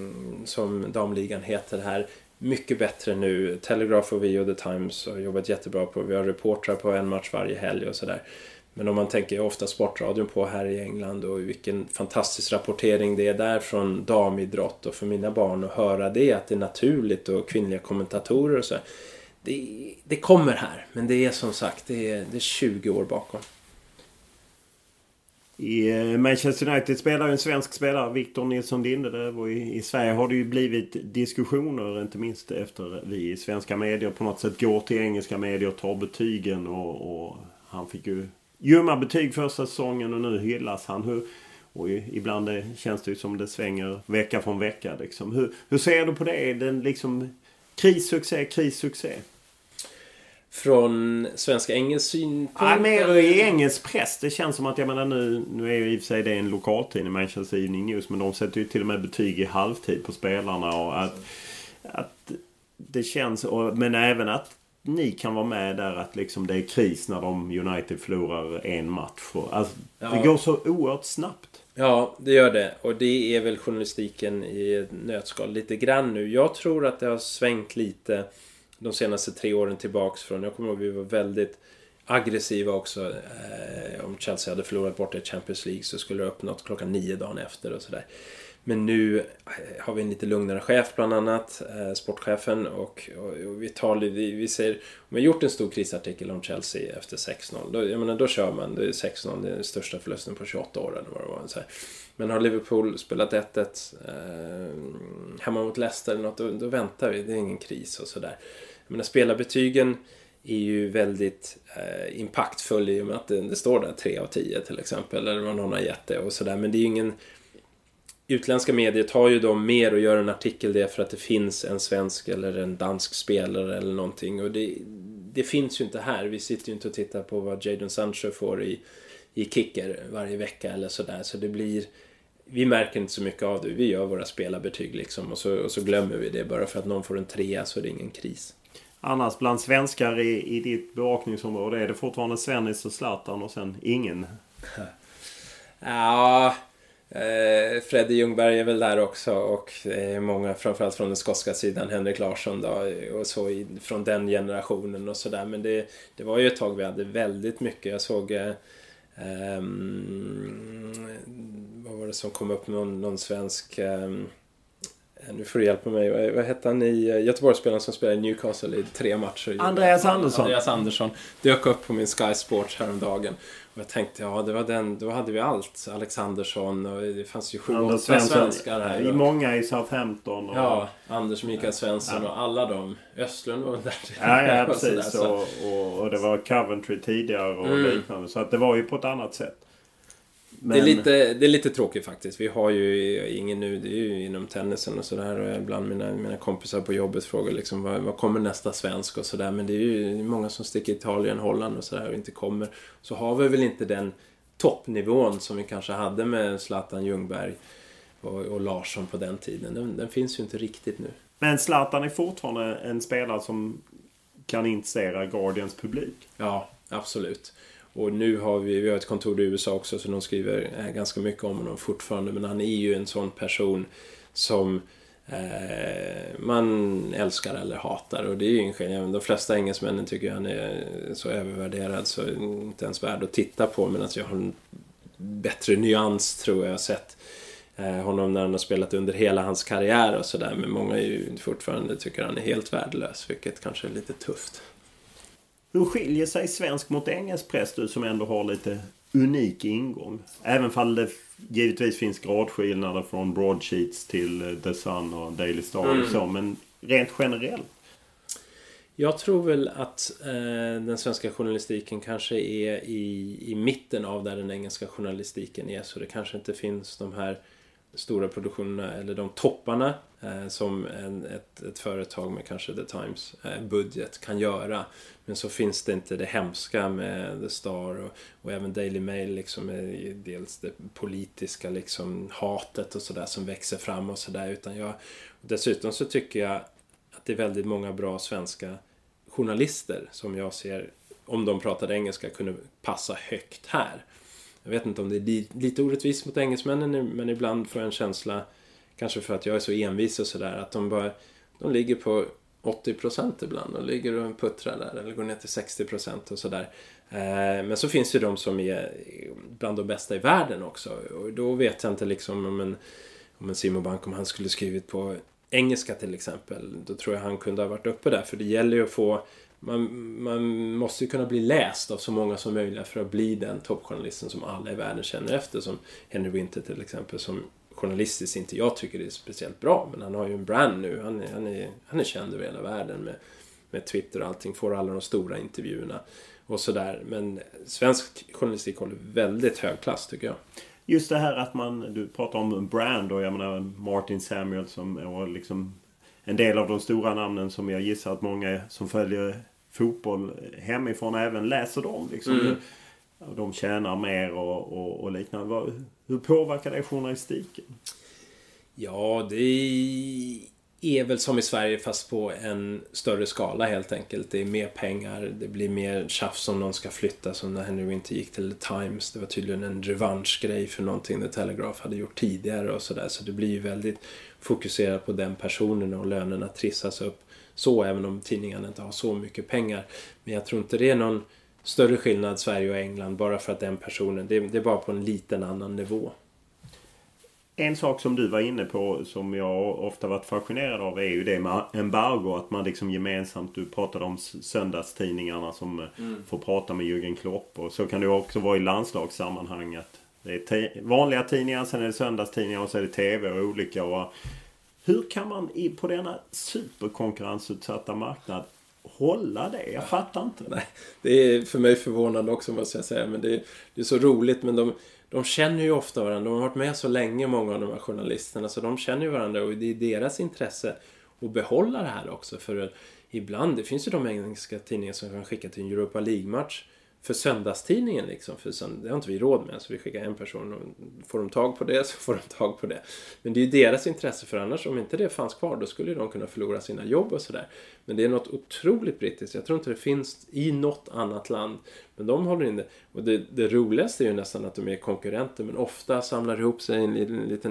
som damligan heter här, mycket bättre nu. Telegraph och vi och The Times har jobbat jättebra på. Vi har reportrar på en match varje helg och sådär. Men om man tänker ofta sportradion på här i England och vilken fantastisk rapportering det är där från damidrott, och för mina barn att höra det, att det är naturligt och kvinnliga kommentatorer och så. Det, det kommer här, men det är som sagt det är, det är tjugo år bakom. I Manchester United spelar en svensk spelare, Victor Nilsson Linde, och i, i Sverige har det ju blivit diskussioner, inte minst efter vi i svenska medier på något sätt går till engelska medier och tar betygen, och, och han fick ju ljumma betyg första säsongen och nu hyllas han. Hur, och ibland det, känns det ju som det svänger vecka från vecka liksom. Hur, hur ser du på det? Är den liksom krissuccé, krissuccé? från svenska engelsk synpunkt? Ja, mer i engelsk press. Det känns som att, jag menar nu, nu är ju i och för sig det en lokaltidning, Manchester Evening News, men de sätter ju till och med betyg i halvtid på spelarna och att, att det känns, och, men även att ni kan vara med där att liksom det är kris när de United förlorar en match. Alltså, ja. Det går så oerhört snabbt. Ja, det gör det. Och det är väl journalistiken i ett nötskal lite grann nu. Jag tror att det har svängt lite de senaste tre åren tillbaks från. Jag kommer ihåg att vi var väldigt aggressiva också. Eh, om Chelsea hade förlorat bort i Champions League så skulle det öppna klockan nio dagen efter och sådär. Men nu har vi en lite lugnare chef bland annat, eh, sportchefen, och, och, och vi tar vi, vi säger, om vi har gjort en stor krisartikel om Chelsea efter sex noll, då, jag menar, då kör man, det är sex noll, det är den största förlusten på tjugoåtta år eller vad det var, så här. Men har Liverpool spelat ett ett eh, hemma mot Leicester eller något, då, då väntar vi, det är ingen kris och sådär. Jag menar, spelarbetygen är ju väldigt eh, impactfull i och med att det, det står där tre av tio till exempel, eller vad någon har gett det och sådär, men det är ju ingen. Utländska medier tar ju dem mer och gör en artikel det för att det finns en svensk eller en dansk spelare eller någonting. Och det, det finns ju inte här. Vi sitter ju inte och tittar på vad Jadon Sancho får i, i kicker varje vecka eller sådär. Så det blir, vi märker inte så mycket av det. Vi gör våra spelarbetyg liksom och så, och så glömmer vi det. Bara för att någon får en trea så är det ingen kris. Annars bland svenskar i, i ditt bevakningsområde är det fortfarande Svennis och Zlatan och sen ingen? Ja... Eh, Freddy Ljungberg är väl där också, och eh, många framförallt från den skotska sidan, Henrik Larsson då, och så i, från den generationen och sådär, men det, det var ju ett tag vi hade väldigt mycket. Jag såg eh, eh, vad var det som kom upp, någon, någon svensk eh, nu får du hjälpa mig, vad, vad hette han i Göteborgsspelaren som spelade i Newcastle i tre matcher? Andreas Andersson. Andreas Andersson dök upp på min Sky Sports häromdagen. Och jag tänkte, ja det var den, då hade vi allt. Alexandersson, och det fanns ju sju åtta svenskar här. I många i Southampton. Och... Ja, Anders Mikael Svensson ja. Och alla de. Östlund och där. Ja, ja precis. Och, och, och det var Coventry tidigare och mm. liknande. Så att det var ju på ett annat sätt. Men... Det, är lite, det är lite tråkigt faktiskt. Vi har ju ingen nu, det är ju inom tennisen och sådär. Och ibland mina, mina kompisar på jobbet frågar liksom, vad, vad kommer nästa svensk och sådär. Men det är ju många som sticker i Italien, Holland och sådär och inte kommer. Så har vi väl inte den toppnivån som vi kanske hade med Zlatan, Ljungberg och, och Larsson på den tiden. Den, den finns ju inte riktigt nu. Men Zlatan är fortfarande en spelare som kan intressera Guardians publik. Ja, absolut. Och nu har vi, vi har ett kontor i U S A också, så de skriver eh, ganska mycket om honom fortfarande. Men han är ju en sån person som eh, man älskar eller hatar. Och det är ju en skillnad. De flesta engelsmännen tycker han är så övervärderad så är inte ens värd att titta på. Men jag har en bättre nyans, tror jag, sett eh, honom när han har spelat under hela hans karriär och sådär. Men många är ju fortfarande tycker han är helt värdelös, vilket kanske är lite tufft. Hur skiljer sig svensk mot engelsk press, du som ändå har lite unik ingång? Även fall det givetvis finns gradskillnader från broadsheets till The Sun och Daily Star mm. och så, men rent generellt? Jag tror väl att eh, den svenska journalistiken kanske är i, i mitten av där den engelska journalistiken är, så det kanske inte finns de här stora produktionerna eller de topparna eh, som en, ett, ett företag med kanske The Times eh, budget kan göra. Men så finns det inte det hemska med The Star och, och även Daily Mail liksom, med dels det politiska liksom, hatet och sådär som växer fram och sådär. Utan jag, dessutom så tycker jag att det är väldigt många bra svenska journalister som jag ser, om de pratade engelska, kunde passa högt här. Jag vet inte om det är lite orättvist mot engelsmännen, men ibland får jag en känsla, kanske för att jag är så envis och sådär, att de bara, de ligger på åttio procent ibland och ligger och puttrar där, eller går ner till sextio procent och sådär. Men så finns det de som är bland de bästa i världen också, och då vet jag inte liksom om en, om en Simon Bank, om han skulle skrivit på engelska till exempel, då tror jag han kunde ha varit uppe där, för det gäller ju att få, Man, man måste ju kunna bli läst av så många som möjligt för att bli den toppjournalisten som alla i världen känner efter, som Henry Winter till exempel, som journalistiskt inte jag tycker det är speciellt bra, men han har ju en brand nu, han är, han är, han är känd över hela världen med, med Twitter och allting, får alla de stora intervjuerna och sådär. Men svensk journalistik håller väldigt hög klass, tycker jag. Just det här att man, du pratar om en brand, och jag menar Martin Samuel som är liksom en del av de stora namnen som jag gissar att många som följer fotboll hemifrån även läser dem liksom. Mm. De tjänar mer och, och, och liknande. Hur påverkar det journalistiken? Ja, det är väl som i Sverige fast på en större skala helt enkelt. Det är mer pengar, det blir mer tjafs om någon ska flytta, som när Henry Winter gick till The Times. Det var tydligen en revanschgrej för någonting The Telegraph hade gjort tidigare och sådär. Så det blir ju väldigt fokuserat på den personen och lönerna trissas upp så, även om tidningarna inte har så mycket pengar. Men jag tror inte det är någon större skillnad Sverige och England bara för att den personen, det är, det är bara på en liten annan nivå. En sak som du var inne på som jag ofta varit fascinerad av är ju det med embargo. Att man liksom gemensamt, du pratade om söndagstidningarna som mm. får prata med Jürgen Klopp. Och så kan det också vara i landslagssammanhang att det är t- vanliga tidningar, sen är det söndagstidningar och så är det tv och olika. Och hur kan man i, på denna superkonkurrensutsatta marknad hålla det? Jag fattar inte. Nej, det är för mig förvånande också måste jag säga. Men det är, det är så roligt, men de... De känner ju ofta varandra. De har varit med så länge, många av de här journalisterna. Så de känner ju varandra och det är deras intresse att behålla det här också. För ibland, det finns ju de engelska tidningar som kan skicka till en Europa League-match för söndagstidningen liksom. För sen, det har inte vi råd med, så vi skickar en person och får de tag på det så får de tag på det. Men det är ju deras intresse, för annars om inte det fanns kvar då skulle de kunna förlora sina jobb och sådär. Men det är något otroligt brittiskt. Jag tror inte det finns i något annat land. Men de håller in det. Och det, det roligaste är ju nästan att de är konkurrenter, men ofta samlar ihop sig i en, en liten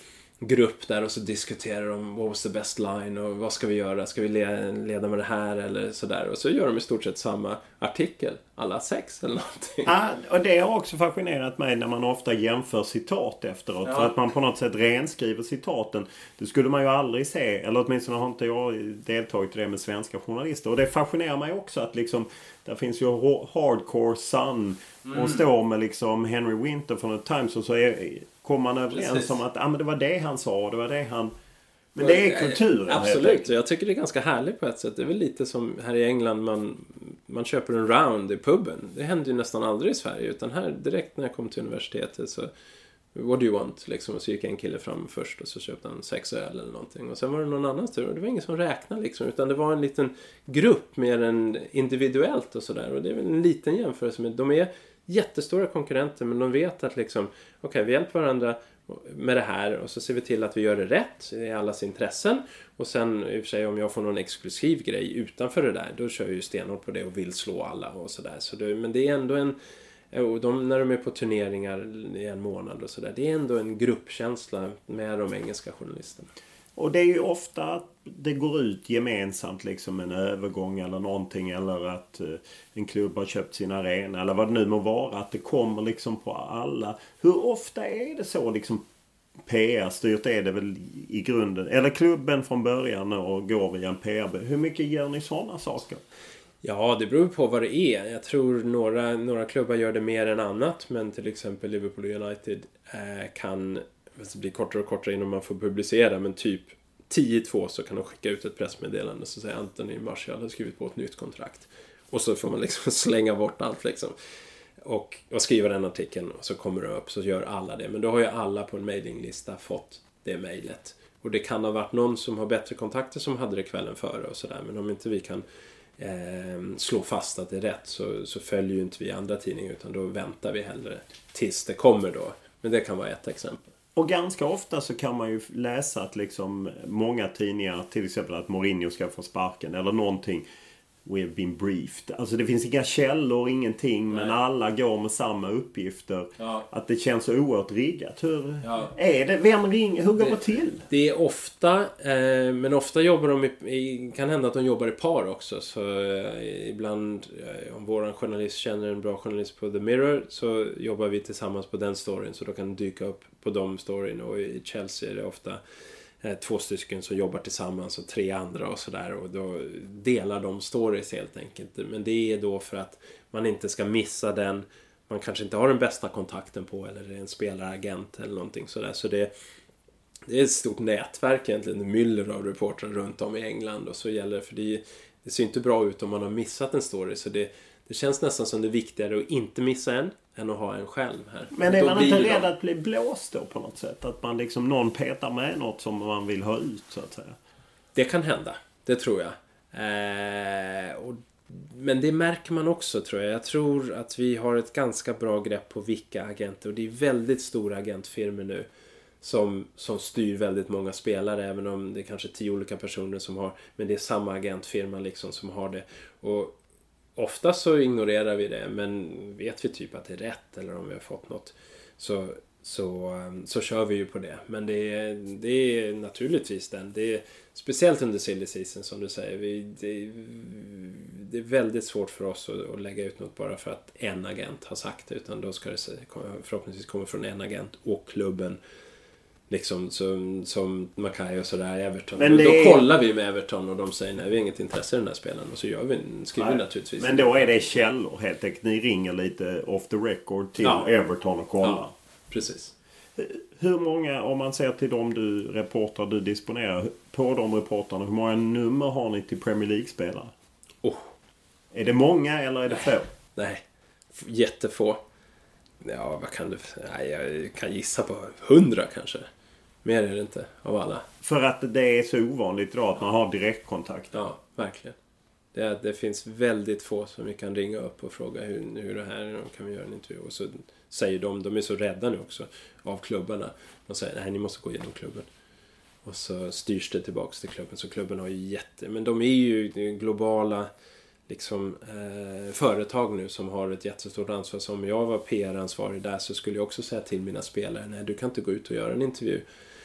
grupp där och så diskuterar de what was the best line och vad ska vi göra, ska vi leda med det här eller sådär, och så gör de i stort sett samma artikel alla sex eller någonting. Ja, och det har också fascinerat mig när man ofta jämför citat efteråt, ja. För att man på något sätt renskriver citaten. Det skulle man ju aldrig se, eller åtminstone har inte jag deltagit i det med svenska journalister, och det fascinerar mig också att liksom där finns ju Hardcore Sun mm. och står med liksom Henry Winter från The Times, och så är kommer man överens Precis. om att ah, men det var det han sa, det var det han... Men det är kulturen. Absolut, jag tycker det är ganska härligt på ett sätt. Det är väl lite som här i England, man, man köper en round i puben. Det händer ju nästan aldrig i Sverige, utan här direkt när jag kom till universitetet så what do you want? Liksom, och så gick en kille fram först och så köpte han sex öl eller någonting. Och sen var det någon annans tur och det var ingen som räknade liksom, utan det var en liten grupp mer än individuellt och sådär. Och det är väl en liten jämförelse med, de är jättestora konkurrenter, men de vet att liksom, okej, okay, vi hjälper varandra med det här och så ser vi till att vi gör det rätt i allas intressen, och sen i och för sig om jag får någon exklusiv grej utanför det där, då kör jag ju stenhårt på det och vill slå alla och sådär. Så det, men det är ändå en, och de, när de är på turneringar i en månad och sådär, det är ändå en gruppkänsla med de engelska journalisterna. Och det är ju ofta att det går ut gemensamt liksom en övergång eller någonting, eller att uh, en klubb har köpt sin arena eller vad det nu må vara, att det kommer liksom på alla. Hur ofta är det så liksom P R-styrt är det väl i grunden, eller klubben från början och går via en P R? Hur mycket gör ni sådana saker? Ja, det beror på vad det är. Jag tror några, några klubbar gör det mer än annat, men till exempel Liverpool United eh, kan... Det blir kortare och kortare innan man får publicera, men typ tio två så kan de skicka ut ett pressmeddelande så säger Anthony Martial har skrivit på ett nytt kontrakt, och så får man liksom slänga bort allt liksom och, och skriva den artikeln, och så kommer det upp, så gör alla det, men då har ju alla på en mailinglista fått det mejlet, och det kan ha varit någon som har bättre kontakter som hade det kvällen före och sådär, men om inte vi kan eh, slå fast att det är rätt, så, så följer ju inte vi andra tidningar, utan då väntar vi hellre tills det kommer då. Men det kan vara ett exempel. Och ganska ofta så kan man ju läsa att liksom många tidningar, till exempel att Mourinho ska få sparken eller någonting, we have been briefed. Alltså det finns inga källor, ingenting, Nej. men alla går med samma uppgifter. Ja. Att det känns så oerhört riggat. Hur ja. är det? Vem ringer? Hur går det, det till? Det är ofta, eh, men ofta jobbar de i, i, kan hända att de jobbar i par också. Så eh, ibland, eh, om våran journalist känner en bra journalist på The Mirror, så jobbar vi tillsammans på den storyn, så då kan det dyka upp på de storyn. Och i Chelsea är det ofta två stycken som jobbar tillsammans och tre andra och sådär, och då delar de stories helt enkelt. Men det är då för att man inte ska missa den man kanske inte har den bästa kontakten på, eller en spelaragent eller någonting sådär. Så det, det är ett stort nätverk egentligen, en myller av reportrar runt om i England, och så gäller det, för det, det ser inte bra ut om man har missat en story, så det, det känns nästan som det är viktigare att inte missa en än att ha en själv här. Men är man inte rädd att bli blåst då på något sätt? Att man liksom, någon petar med något som man vill ha ut så att säga? Det kan hända, det tror jag. Eh, och men det märker man också, tror jag. Jag tror att vi har ett ganska bra grepp på vilka agenter. Och det är väldigt stora agentfirmor nu som, som styr väldigt många spelare. Även om det är kanske tio olika personer som har. Men det är samma agentfirma liksom som har det. Och ofta så ignorerar vi det. Men vet vi typ att det är rätt eller om vi har fått något, så, så, så kör vi ju på det. Men det är, det är naturligtvis den. Det är, speciellt under silly season som du säger. Vi, det, det är väldigt svårt för oss att, att lägga ut något bara för att en agent har sagt det. Utan då ska det förhoppningsvis komma från en agent och klubben. Liksom som, som Mackay och sådär i Everton. Men då är... kollar vi med Everton och de säger nej, vi har inget intresse i den här spelaren. Och så gör vi, skriver vi naturligtvis. Men då är det källor helt enkelt. Ni ringer lite off the record till ja. Everton och kollar. Ja, precis. Hur många, om man ser till de du reportrar du disponerar, på de reportrarna, hur många nummer har ni till Premier League-spelare? Oh. Är det många eller är det få? Nej, jättefå. Ja, vad kan du... Nej, jag kan gissa på hundra kanske. Mer är det inte av alla. För att det är så ovanligt idag att man har direktkontakt. Ja, verkligen. Det, är, det finns väldigt få som vi kan ringa upp och fråga hur, hur det här är. Kan vi göra en intervju? Och så säger de, de är så rädda nu också av klubbarna. De säger, nej, ni måste gå igenom klubben. Och så styrs det tillbaka till klubben. Så klubben har ju jätte... Men de är ju globala liksom, eh, företag nu som har ett jättestort ansvar. Så om jag var P R-ansvarig där så skulle jag också säga till mina spelare, nej, du kan inte gå ut och göra en intervju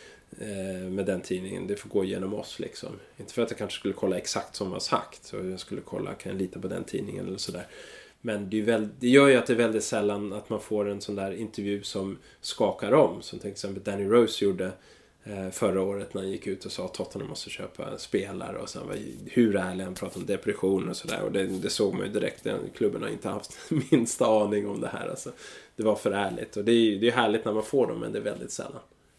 eh, med den tidningen. Det får gå igenom oss liksom. Inte för att jag kanske skulle kolla exakt som var sagt. Så jag skulle kolla, kan jag lita på den tidningen eller sådär. Men det, är väl, det gör ju att det är väldigt sällan att man får en sån där intervju som skakar om. Som till exempel Danny Rose gjorde eh, förra året när han gick ut och sa att Tottenham måste köpa spelare. Och sen var hur ärlig han pratade om depression och sådär. Och det, det såg man ju direkt. Den klubben har inte haft minsta aning om det här. Alltså, det var för ärligt. Och det är, det är härligt när man får dem, men det är väldigt sällan.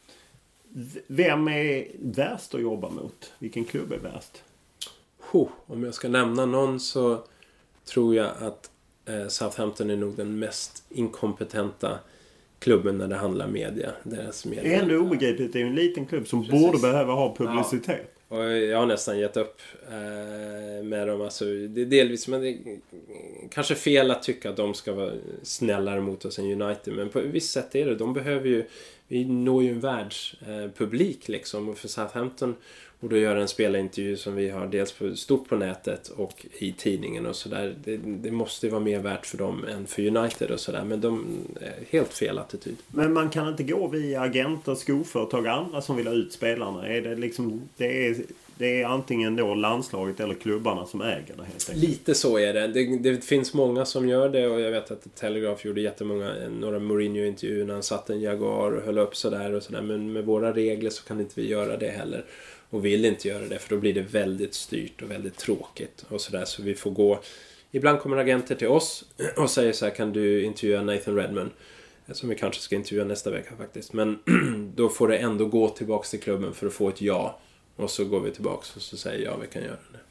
Vem är värst att jobba mot? Vilken klubb är värst? Oh, om jag ska nämna någon så tror jag att Southampton är nog den mest inkompetenta klubben när det handlar media. Deras media. Det är ändå obegripligt. Det är ju en liten klubb som Precis. borde behöva ha publicitet. Ja. Och jag har nästan gett upp eh, med dem. Alltså, det är delvis, men det är kanske fel att tycka att de ska vara snällare mot oss än United. Men på ett visst sätt är det. De behöver ju, vi når ju en världspublik eh, liksom. Och för Southampton, och då gör en spelarintervju som vi har dels på, stort på nätet och i tidningen och sådär. Det, det måste ju vara mer värt för dem än för United och sådär. Men de är helt fel attityd. Men man kan inte gå via agenter, skoföretag och andra som vill ha ut spelarna. Är det liksom, det är, det är antingen då landslaget eller klubbarna som äger det helt enkelt. Lite så är det. det. Det finns många som gör det, och jag vet att Telegraph gjorde jättemånga, några Mourinho-intervjuer när han satt en Jaguar och höll upp sådär och sådär. Men med våra regler så kan inte vi göra det heller. Och vill inte göra det, för då blir det väldigt styrt och väldigt tråkigt och sådär. Så vi får gå, ibland kommer agenter till oss och säger så här, kan du intervjua Nathan Redmond, som vi kanske ska intervjua nästa vecka faktiskt. Men då får det ändå gå tillbaka till klubben för att få ett ja. Och så går vi tillbaka och så säger ja, vi kan göra det.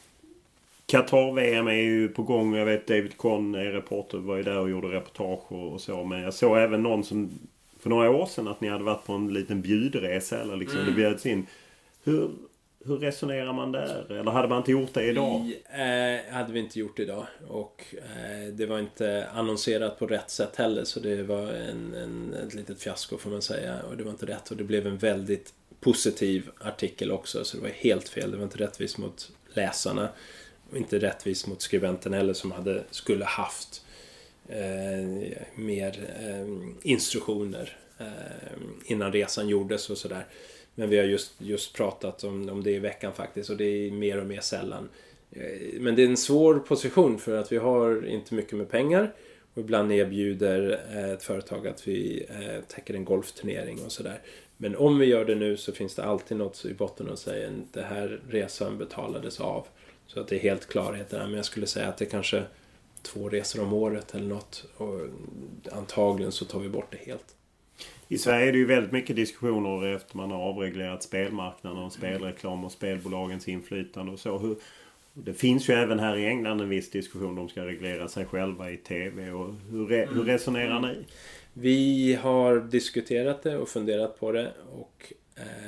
Qatar-V M är ju på gång. Jag vet David Conn är reporter, var ju där och gjorde reportage och så. Men jag såg även någon som för några år sedan att ni hade varit på en liten bjudresa eller liksom, mm. det bjöds in. Hur, hur resonerar man där? Eller hade man inte gjort det idag? Vi, eh, hade vi inte gjort idag. Och eh, det var inte annonserat på rätt sätt heller. Så det var en, en, ett litet fiasko får man säga. Och det var inte rätt. Och det blev en väldigt positiv artikel också. Så det var helt fel. Det var inte rättvist mot läsarna. Och inte rättvist mot skribenten heller, som hade, skulle haft eh, mer eh, instruktioner eh, innan resan gjordes och sådär. Men vi har just, just pratat om, om det i veckan faktiskt. Och det är mer och mer sällan. Men det är en svår position, för att vi har inte mycket med pengar. Och ibland erbjuder ett företag att vi täcker en golfturnering och sådär. Men om vi gör det nu så finns det alltid något i botten och säger att det här resan betalades av. Så att det är helt klarhet där. Men jag skulle säga att det är kanske två resor om året eller något. Och antagligen så tar vi bort det helt. I Sverige är det ju väldigt mycket diskussioner efter man har avreglerat spelmarknaden och spelreklam och spelbolagens inflytande och så. Hur, det finns ju även här i England en viss diskussion. De ska reglera sig själva i tv. Och hur, re, hur resonerar ni? Vi har diskuterat det och funderat på det. Och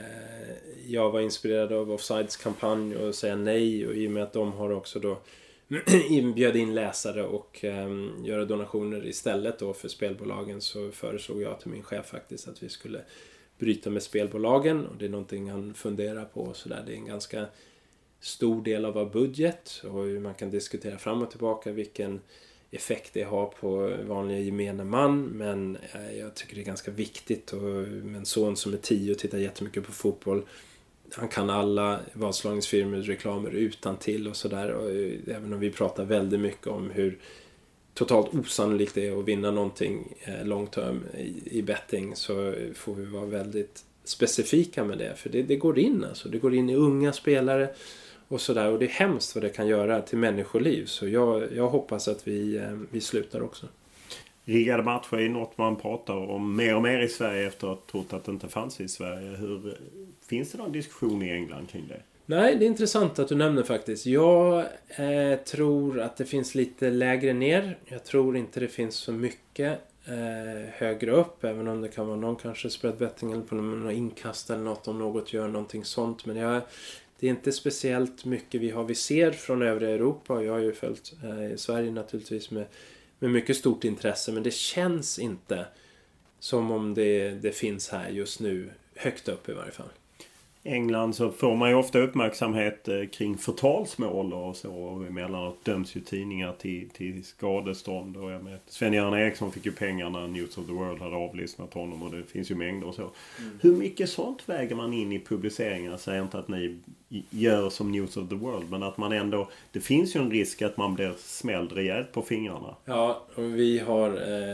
eh, jag var inspirerad av Offsides kampanj och säga nej. Och i och med att de har också då inbjöd in läsare och um, göra donationer istället då för spelbolagen, så föreslog jag till min chef faktiskt att vi skulle bryta med spelbolagen, och det är någonting han funderar på och sådär. Det är en ganska stor del av vår budget och man kan diskutera fram och tillbaka vilken effekt det har på vanliga gemene man, men jag tycker det är ganska viktigt. Och med en son som är tio och tittar jättemycket på fotboll, han kan alla vadslagningsfirmor, reklamer utan till och sådär. Och även om vi pratar väldigt mycket om hur totalt osannolikt det är att vinna någonting long term i, i betting, så får vi vara väldigt specifika med det. För det, det går in alltså. Det går in i unga spelare och sådär. Och det är hemskt vad det kan göra till människoliv. Så jag, jag hoppas att vi, vi slutar också. Riggade matcher är något man pratar om mer och mer i Sverige efter att ha trott att det inte fanns i Sverige. Hur, finns det någon diskussion i England kring det? Nej, det är intressant att du nämner faktiskt. Jag eh, tror att det finns lite lägre ner. Jag tror inte det finns så mycket eh, högre upp. Även om det kan vara någon kanske spread betting eller på någon inkast eller något, om något gör någonting sånt. Men jag, det är inte speciellt mycket vi har. Vi ser från övriga Europa, och jag har ju följt eh, Sverige naturligtvis med, med mycket stort intresse. Men det känns inte som om det, det finns här just nu, högt upp i varje fall. England så får man ju ofta uppmärksamhet kring förtalsmål och så, och emellanåt döms ju tidningar till, till skadestånd, och jag med Sven-Göran Eriksson fick ju pengar när News of the World hade avlyssnat honom, och det finns ju mängder och så. Mm. Hur mycket sånt väger man in i publiceringar? Säger inte att ni gör som News of the World, men att man ändå, det finns ju en risk att man blir smälld rejält på fingrarna. Ja, och vi har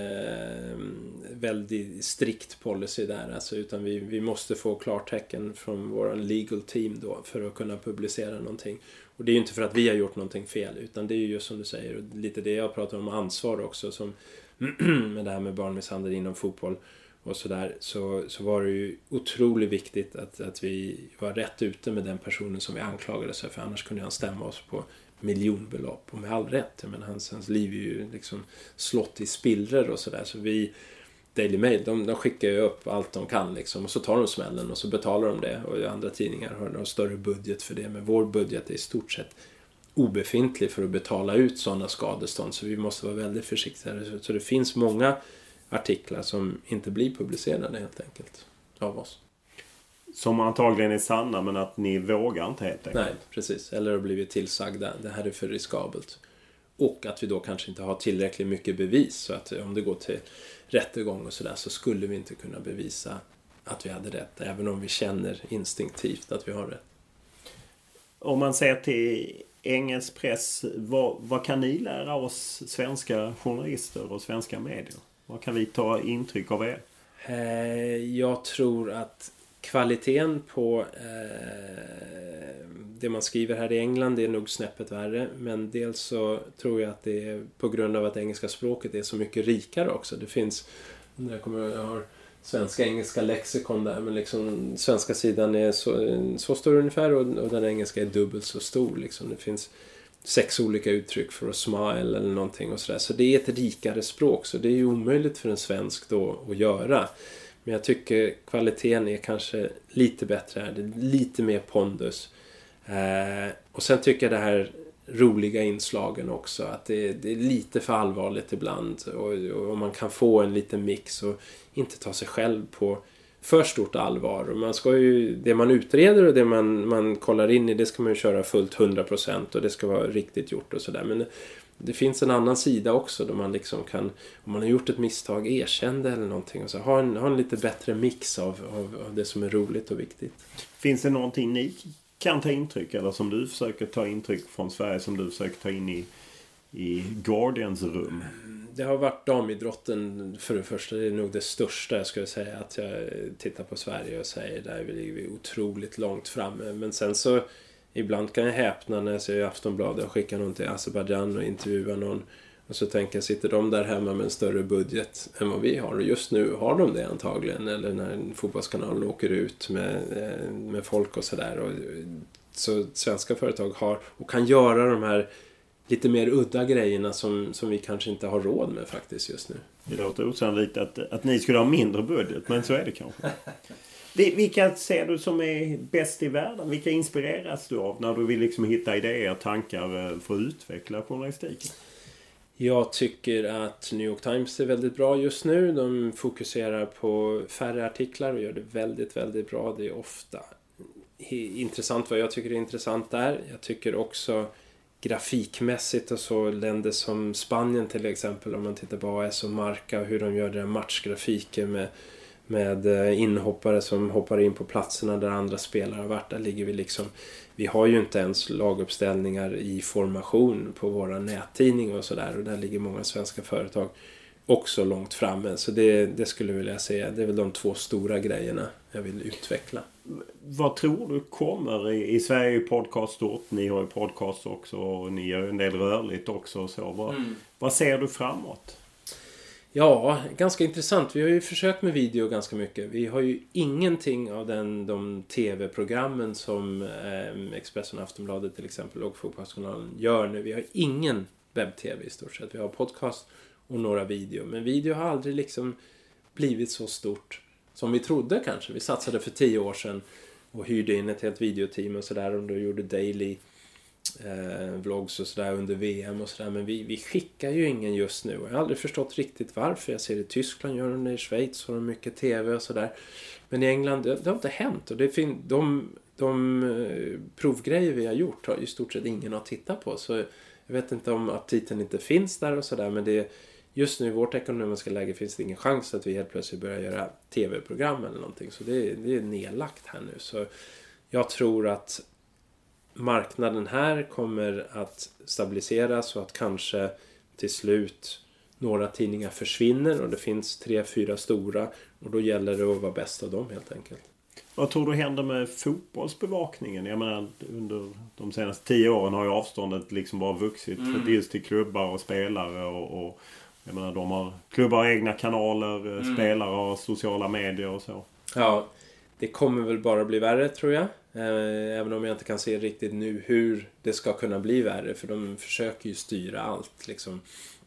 eh, väldigt strikt policy där, alltså, utan vi, vi måste få klartecken från vår legal team då för att kunna publicera någonting. Och det är ju inte för att vi har gjort någonting fel, utan det är ju just som du säger, lite det jag pratar om ansvar också, som med det här med barnmisshandel inom fotboll och sådär, så, så var det ju otroligt viktigt att, att vi var rätt ute med den personen som vi anklagade sig för, annars kunde han stämma oss på miljonbelopp, och med all rätt. Men hans, hans liv är ju liksom slått i spillror och sådär, så vi Daily Mail, de, de skickar ju upp allt de kan liksom, och så tar de smällen och så betalar de det, och andra tidningar har en större budget för det, men vår budget är i stort sett obefintlig för att betala ut sådana skadestånd, så vi måste vara väldigt försiktiga. Så det finns många artiklar som inte blir publicerade helt enkelt av oss. Som antagligen är sanna, men att ni vågar inte helt enkelt. Nej, precis. Eller har blivit tillsagda, det här är för riskabelt. Och att vi då kanske inte har tillräckligt mycket bevis, så att om det går till rättegång och sådär, så skulle vi inte kunna bevisa att vi hade rätt, även om vi känner instinktivt att vi har rätt. Om man ser till engelsk press, vad, vad kan ni lära oss svenska journalister och svenska medier? Vad kan vi ta intryck av er? Jag tror att kvaliteten på eh, det man skriver här i England, det är nog snäppet värre. Men dels så tror jag att det är på grund av att engelska språket är så mycket rikare också. Det finns, jag kommer jag har svenska engelska lexikon där, men liksom svenska sidan är så, så stor ungefär, och, och den engelska är dubbelt så stor liksom. Det finns sex olika uttryck för att smile eller någonting och sådär. Så det är ett rikare språk, så det är ju omöjligt för en svensk då att göra. Men jag tycker kvaliteten är kanske lite bättre här. Det är lite mer pondus. Eh, och sen tycker jag det här roliga inslagen också. Att det, det är lite för allvarligt ibland. Och, och man kan få en liten mix och inte ta sig själv på för stort allvar. Och man ska ju, det man utreder och det man, man kollar in i, det ska man ju köra fullt hundra procent. Och det ska vara riktigt gjort och sådär. Men det finns en annan sida också, då man liksom kan, om man har gjort ett misstag, erkänna eller någonting, och så ha en, ha en lite bättre mix av, av, av det som är roligt och viktigt. Finns det någonting ni kan ta intryck, eller som du försöker ta intryck från Sverige, som du försöker ta in i, i Guardians rum? Det har varit damidrotten för det första. Det är nog det största, jag skulle säga, att jag tittar på Sverige och säger där ligger vi otroligt långt framme. Men sen så ibland kan jag häpna när jag ser i Aftonbladet och skickar någon till Azerbaijan och intervjuar någon. Och så tänker jag, sitter de där hemma med en större budget än vad vi har? Och just nu har de det antagligen. Eller när fotbollskanalen åker ut med, med folk och sådär. Så svenska företag har och kan göra de här lite mer udda grejerna som, som vi kanske inte har råd med faktiskt just nu. Det låter osannolikt att, att ni skulle ha mindre budget, men så är det kanske. Vilka ser du som är bäst i världen? Vilka inspireras du av när du vill liksom hitta idéer och tankar för att utveckla journalistiken? Jag tycker att New York Times är väldigt bra just nu. De fokuserar på färre artiklar och gör det väldigt, väldigt bra. Det är ofta intressant vad jag tycker är intressant där. Jag tycker också grafikmässigt och så länder som Spanien till exempel, om man tittar på A S och Marca och hur de gör den matchgrafiken med, med inhoppare som hoppar in på platserna där andra spelare har varit. Där ligger vi liksom, vi har ju inte ens laguppställningar i formation på våra nättidning och sådär, och där ligger många svenska företag också långt framme. Så det, det skulle jag vilja säga, det är väl de två stora grejerna jag vill utveckla. Vad tror du kommer? I, i Sverige är ju podcast stort, ni har ju podcast också och ni gör en del rörligt också och så. Vad, mm. vad ser du framåt? Ja, ganska intressant. Vi har ju försökt med video ganska mycket. Vi har ju ingenting av den, de tv-programmen som eh, Expressen och Aftonbladet till exempel och Fotbollskanalen gör nu. Vi har ingen webb-tv i stort sett. Vi har podcast och några video. Men video har aldrig liksom blivit så stort som vi trodde kanske. Vi satsade för tio år sedan och hyrde in ett helt videoteam och sådär. Och då gjorde daily eh, vlogs och sådär under V M och sådär. Men vi, vi skickar ju ingen just nu. Jag har aldrig förstått riktigt varför. Jag ser det i Tyskland, gör de det i Schweiz, har de mycket tv och sådär. Men i England, det, det har inte hänt. Och det fin- de, de eh, provgrejer vi har gjort har i stort sett ingen att titta på. Så jag vet inte om aptiten inte finns där och sådär. Men det just nu i vårt ekonomiska läge finns det ingen chans att vi helt plötsligt börjar göra tv-program eller någonting. Så det, det är nedlagt här nu. Så jag tror att marknaden här kommer att stabiliseras och att kanske till slut några tidningar försvinner och det finns tre, fyra stora och då gäller det att vara bäst av dem helt enkelt. Vad tror du händer med fotbollsbevakningen? Jag menar, under de senaste tio åren har ju avståndet liksom bara vuxit mm. dels till klubbar och spelare och, och jag menar, de har klubbar har egna kanaler, mm. spelare har sociala medier och så. Ja, det kommer väl bara bli värre tror jag. Även om jag inte kan se riktigt nu hur det ska kunna bli värre. För de försöker ju styra allt. Liksom.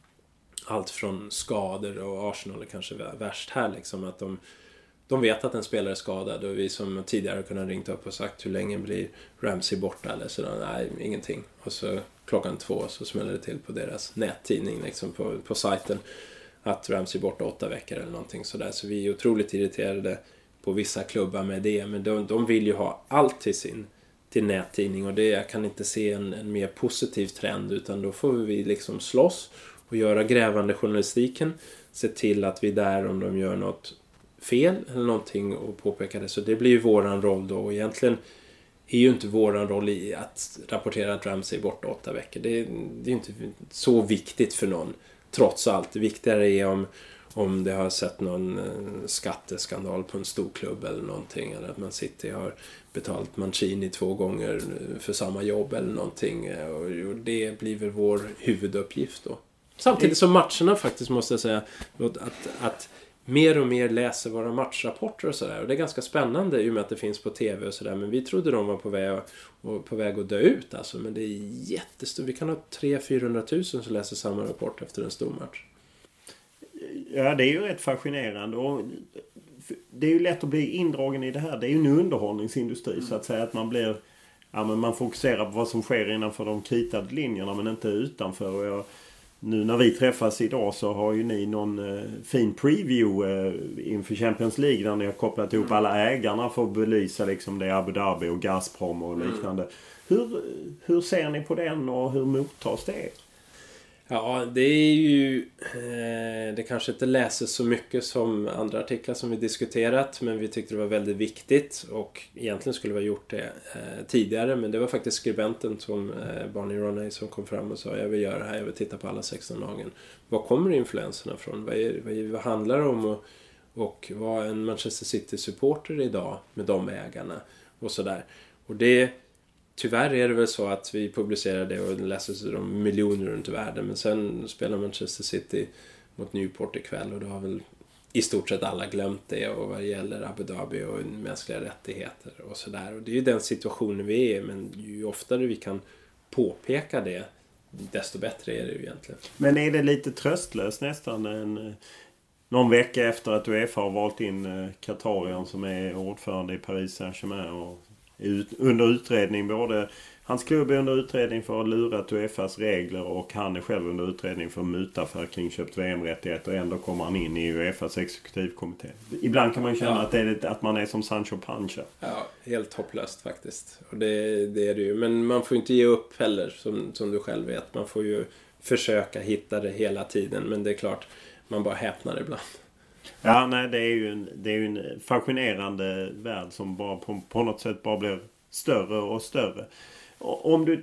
Allt från skador och Arsenal är kanske värst här. Liksom, att de, de vet att en spelare är skadad. Och vi som tidigare kunnat ringt upp och sagt hur länge blir Ramsey borta. Eller sådär. Nej, ingenting. Och så klockan två så smäller det till på deras nättidning. Liksom, på, på sajten. Att Ramsey borta åtta veckor eller någonting sådär. Så vi är otroligt irriterade på vissa klubbar med det, men de, de vill ju ha allt till sin till nättidning och det, jag kan inte se en, en mer positiv trend, utan då får vi liksom slåss och göra grävande journalistiken, se till att vi där om de gör något fel eller någonting och påpeka det, så det blir ju våran roll då, och egentligen är ju inte våran roll i att rapportera att Ramsey är borta åtta veckor, det, det är inte så viktigt för någon trots allt. Det viktigare är om Om det har sett någon skatteskandal på en stor klubb eller någonting. Eller att Man City har betalt Mancini två gånger för samma jobb eller någonting. Och det blir väl vår huvuduppgift då. Samtidigt som matcherna faktiskt måste jag säga att, att mer och mer läser våra matchrapporter och sådär. Och det är ganska spännande i och med att det finns på tv och sådär. Men vi trodde de var på väg, och på väg att dö ut alltså. Men det är jättestort. Vi kan ha tre till fyrahundratusen som läser samma rapport efter en stor match. Ja, det är ju rätt fascinerande och det är ju lätt att bli indragen i det här. Det är ju en underhållningsindustri mm. så att säga, att man blir, ja, men man fokuserar på vad som sker innanför de kritade linjerna men inte utanför. Och jag, nu när vi träffas idag så har ju ni någon eh, fin preview eh, inför Champions League där ni har kopplat ihop mm. alla ägarna för att belysa liksom det Abu Dhabi och Gazprom och liknande. Mm. Hur, hur ser ni på den och hur mottas det? Ja, det är ju eh, det kanske inte läses så mycket som andra artiklar som vi diskuterat, men vi tyckte det var väldigt viktigt och egentligen skulle vi ha gjort det eh, tidigare, men det var faktiskt skribenten som eh, Barney Ronay som kom fram och sa jag vill göra det här, jag vill titta på alla sexton lagen. Var kommer influenserna från? Vad, är, vad, är, vad handlar det om och, och vad en Manchester City-supporter idag med de ägarna och sådär. Och det tyvärr är det väl så att vi publicerar det och läses de miljoner runt i världen. Men sen spelar Manchester City mot Newport ikväll och då har väl i stort sett alla glömt det. Och vad gäller Abu Dhabi och mänskliga rättigheter och sådär. Och det är ju den situationen vi är, men ju oftare vi kan påpeka det, desto bättre är det ju egentligen. Men är det lite tröstlöst nästan en... någon vecka efter att UEFA har valt in Katarian som är ordförande i Paris Saint-Germain och är ut, under utredning. Både hans klubb är under utredning för att lura UEFAs regler och han är själv under utredning för att muta för kring köpt V M-rättigheter och ändå kommer han in i UEFAs exekutivkommitté. Ibland kan man ju känna ja. att, det är, att man är som Sancho Pancha. Ja, helt hopplöst faktiskt. Och det, det är det ju. Men man får inte ge upp heller som, som du själv vet. Man får ju försöka hitta det hela tiden. Men det är klart, man bara häpnar ibland. Ja, nej, det är ju en, det är ju en fascinerande värld som bara på, på något sätt bara blir större och större. Om du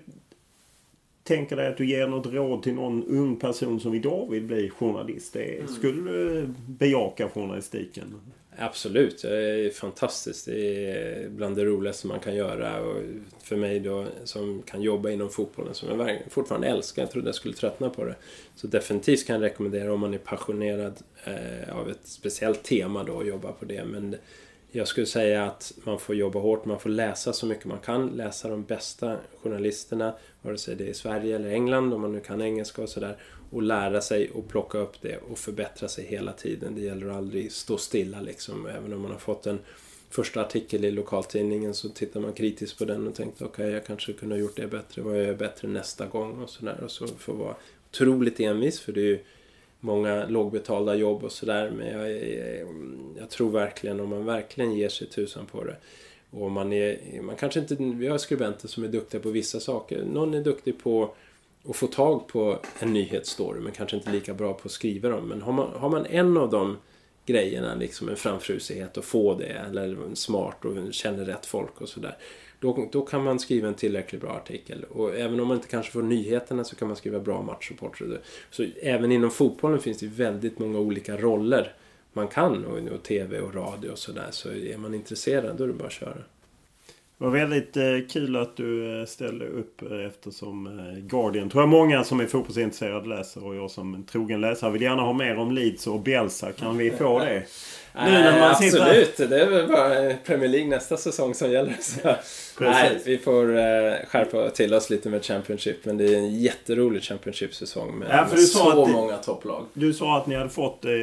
tänker dig att du ger något råd till någon ung person som idag vill bli journalist, det, mm. skulle du bejaka journalistiken? Absolut, det är fantastiskt. Det är bland det roligaste man kan göra. Och för mig då som kan jobba inom fotbollen som jag fortfarande älskar, jag trodde jag skulle tröttna på det. Så definitivt kan jag rekommendera om man är passionerad eh, av ett speciellt tema då och jobba på det. Men jag skulle säga att man får jobba hårt, man får läsa så mycket man kan. Läsa de bästa journalisterna, vare sig det är i Sverige eller England om man nu kan engelska och sådär. Och lära sig och plocka upp det och förbättra sig hela tiden. Det gäller att aldrig stå stilla liksom. Även om man har fått en första artikel i lokaltidningen så tittar man kritiskt på den och tänkte okej, okay, jag kanske kunde ha gjort det bättre. Vad jag gör bättre nästa gång och sådär. Och så får vara otroligt envis för det är ju många lågbetalda jobb och sådär. Men jag, jag, jag tror verkligen om man verkligen ger sig tusan på det. Och man är, man kanske inte, vi har skribenter som är duktiga på vissa saker. Någon är duktig på att få tag på en nyhetsstory men kanske inte lika bra på att skriva dem. Men har man, har man en av de grejerna, liksom en framfrusighet och få det, eller smart och känner rätt folk och sådär, då, då kan man skriva en tillräckligt bra artikel. Och även om man inte kanske får nyheterna så kan man skriva bra matchrapporter. Så även inom fotbollen finns det väldigt många olika roller man kan, och, och tv och radio och sådär. Så är man intresserad då är det bara att köra. Det var väldigt eh, kul att du eh, ställde upp eh, eftersom eh, Guardian tror jag många som är fotbollsintresserade läser, och jag som en trogen läsare vill gärna ha mer om Leeds och Bielsa. Kan vi få det? Nu när man sitter... Absolut, det är väl bara Premier League nästa säsong som gäller. Så. Nej, vi får eh, skärpa till oss lite med Championship, men det är en jätterolig Championship-säsong med, ja, med så det, många topplag. Du sa att ni hade fått eh,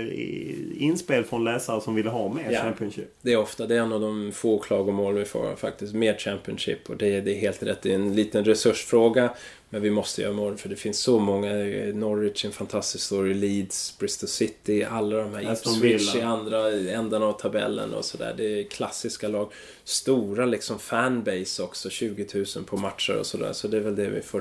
inspel från läsare som ville ha mer ja, Championship. Det är ofta, det är en av de få klagomål vi får faktiskt, mer Championship, och det, det är helt rätt, det är en liten resursfråga. Men vi måste göra mål för det finns så många. Norwich, en fantastisk story, Leeds, Bristol City, alla de här Ipswich i andra änden av tabellen och sådär. Det är klassiska lag. Stora liksom fanbase också, tjugo tusen på matcher och sådär. Så det är väl det vi får...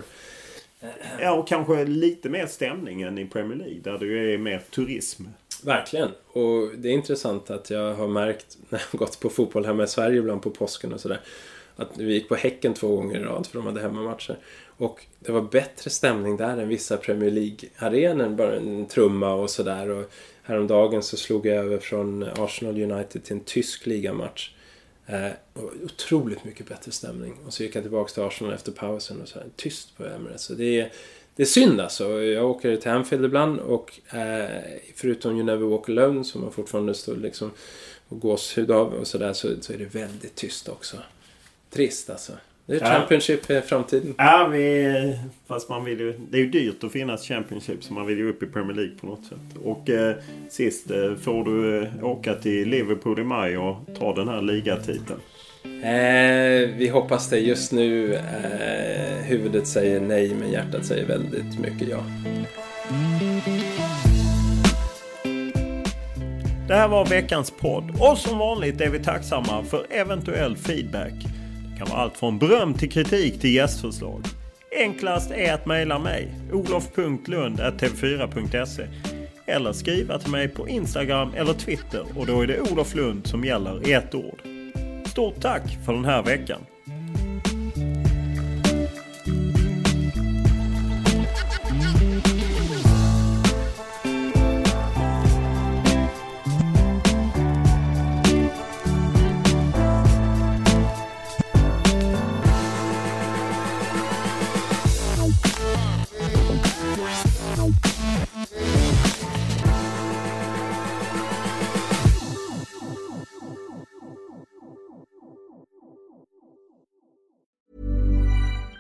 Ja, och kanske lite mer stämning än i Premier League där det är mer turism. Verkligen. Och det är intressant att jag har märkt när jag har gått på fotboll hemma i Sverige ibland på påsken och sådär, att vi gick på Häcken två gånger i rad för de hade hemmamatcher. Och det var bättre stämning där än vissa Premier League-arenor, bara en trumma och sådär. Och häromdagen så slog jag över från Arsenal United till en tysk ligamatch. Eh, och otroligt mycket bättre stämning. Och så gick jag tillbaka till Arsenal efter pausen och så här, tyst på Emirates. Så det är, det är synd alltså. Jag åker till Anfield ibland och eh, förutom You Never Walk Alone som man fortfarande står liksom och gåshud av och sådär, så, så är det väldigt tyst också. Trist alltså. Det är ja. Championship i framtiden. Ja, vi, fast man vill ju, det är ju dyrt att finnas Championship, så man vill ju upp i Premier League på något sätt. Och eh, sist eh, får du eh, åka till Liverpool i maj och ta den här ligatiteln. Eh, vi hoppas det just nu. Eh, huvudet säger nej, men hjärtat säger väldigt mycket ja. Det här var veckans podd. Och som vanligt är vi tacksamma för eventuell feedback. Det kan vara allt från beröm till kritik till gästförslag. Enklast är att mejla mig olof punkt lund at t v fyra punkt se eller skriva till mig på Instagram eller Twitter, och då är det Olof Lund som gäller i ett ord. Stort tack för den här veckan.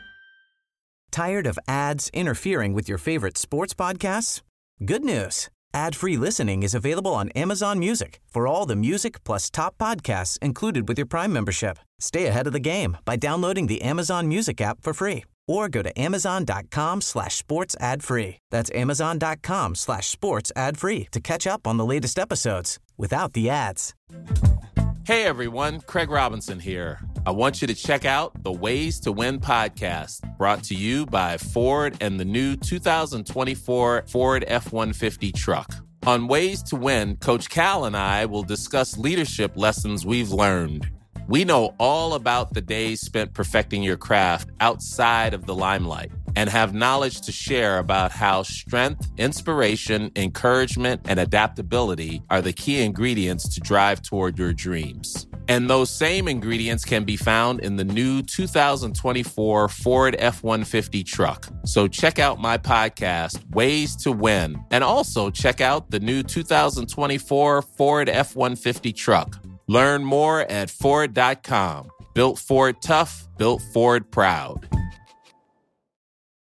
Tired of ads interfering with your favorite sports podcasts? Good news. Ad-free listening is available on Amazon Music for all the music plus top podcasts included with your Prime membership. Stay ahead of the game by downloading the Amazon Music app for free or go to amazon.com slash sports ad free. That's amazon.com slash sports ad free to catch up on the latest episodes without the ads. Hey everyone, Craig Robinson here. I want you to check out the Ways to Win podcast, brought to you by Ford and the new two thousand twenty-four Ford F one fifty truck. On Ways to Win, Coach Cal and I will discuss leadership lessons we've learned. We know all about the days spent perfecting your craft outside of the limelight and have knowledge to share about how strength, inspiration, encouragement, and adaptability are the key ingredients to drive toward your dreams. And those same ingredients can be found in the new two thousand twenty-four Ford F one fifty truck. So check out my podcast, Ways to Win, and also check out the new two thousand twenty-four Ford F one fifty truck. Learn more at Ford dot com. Built Ford tough, built Ford proud.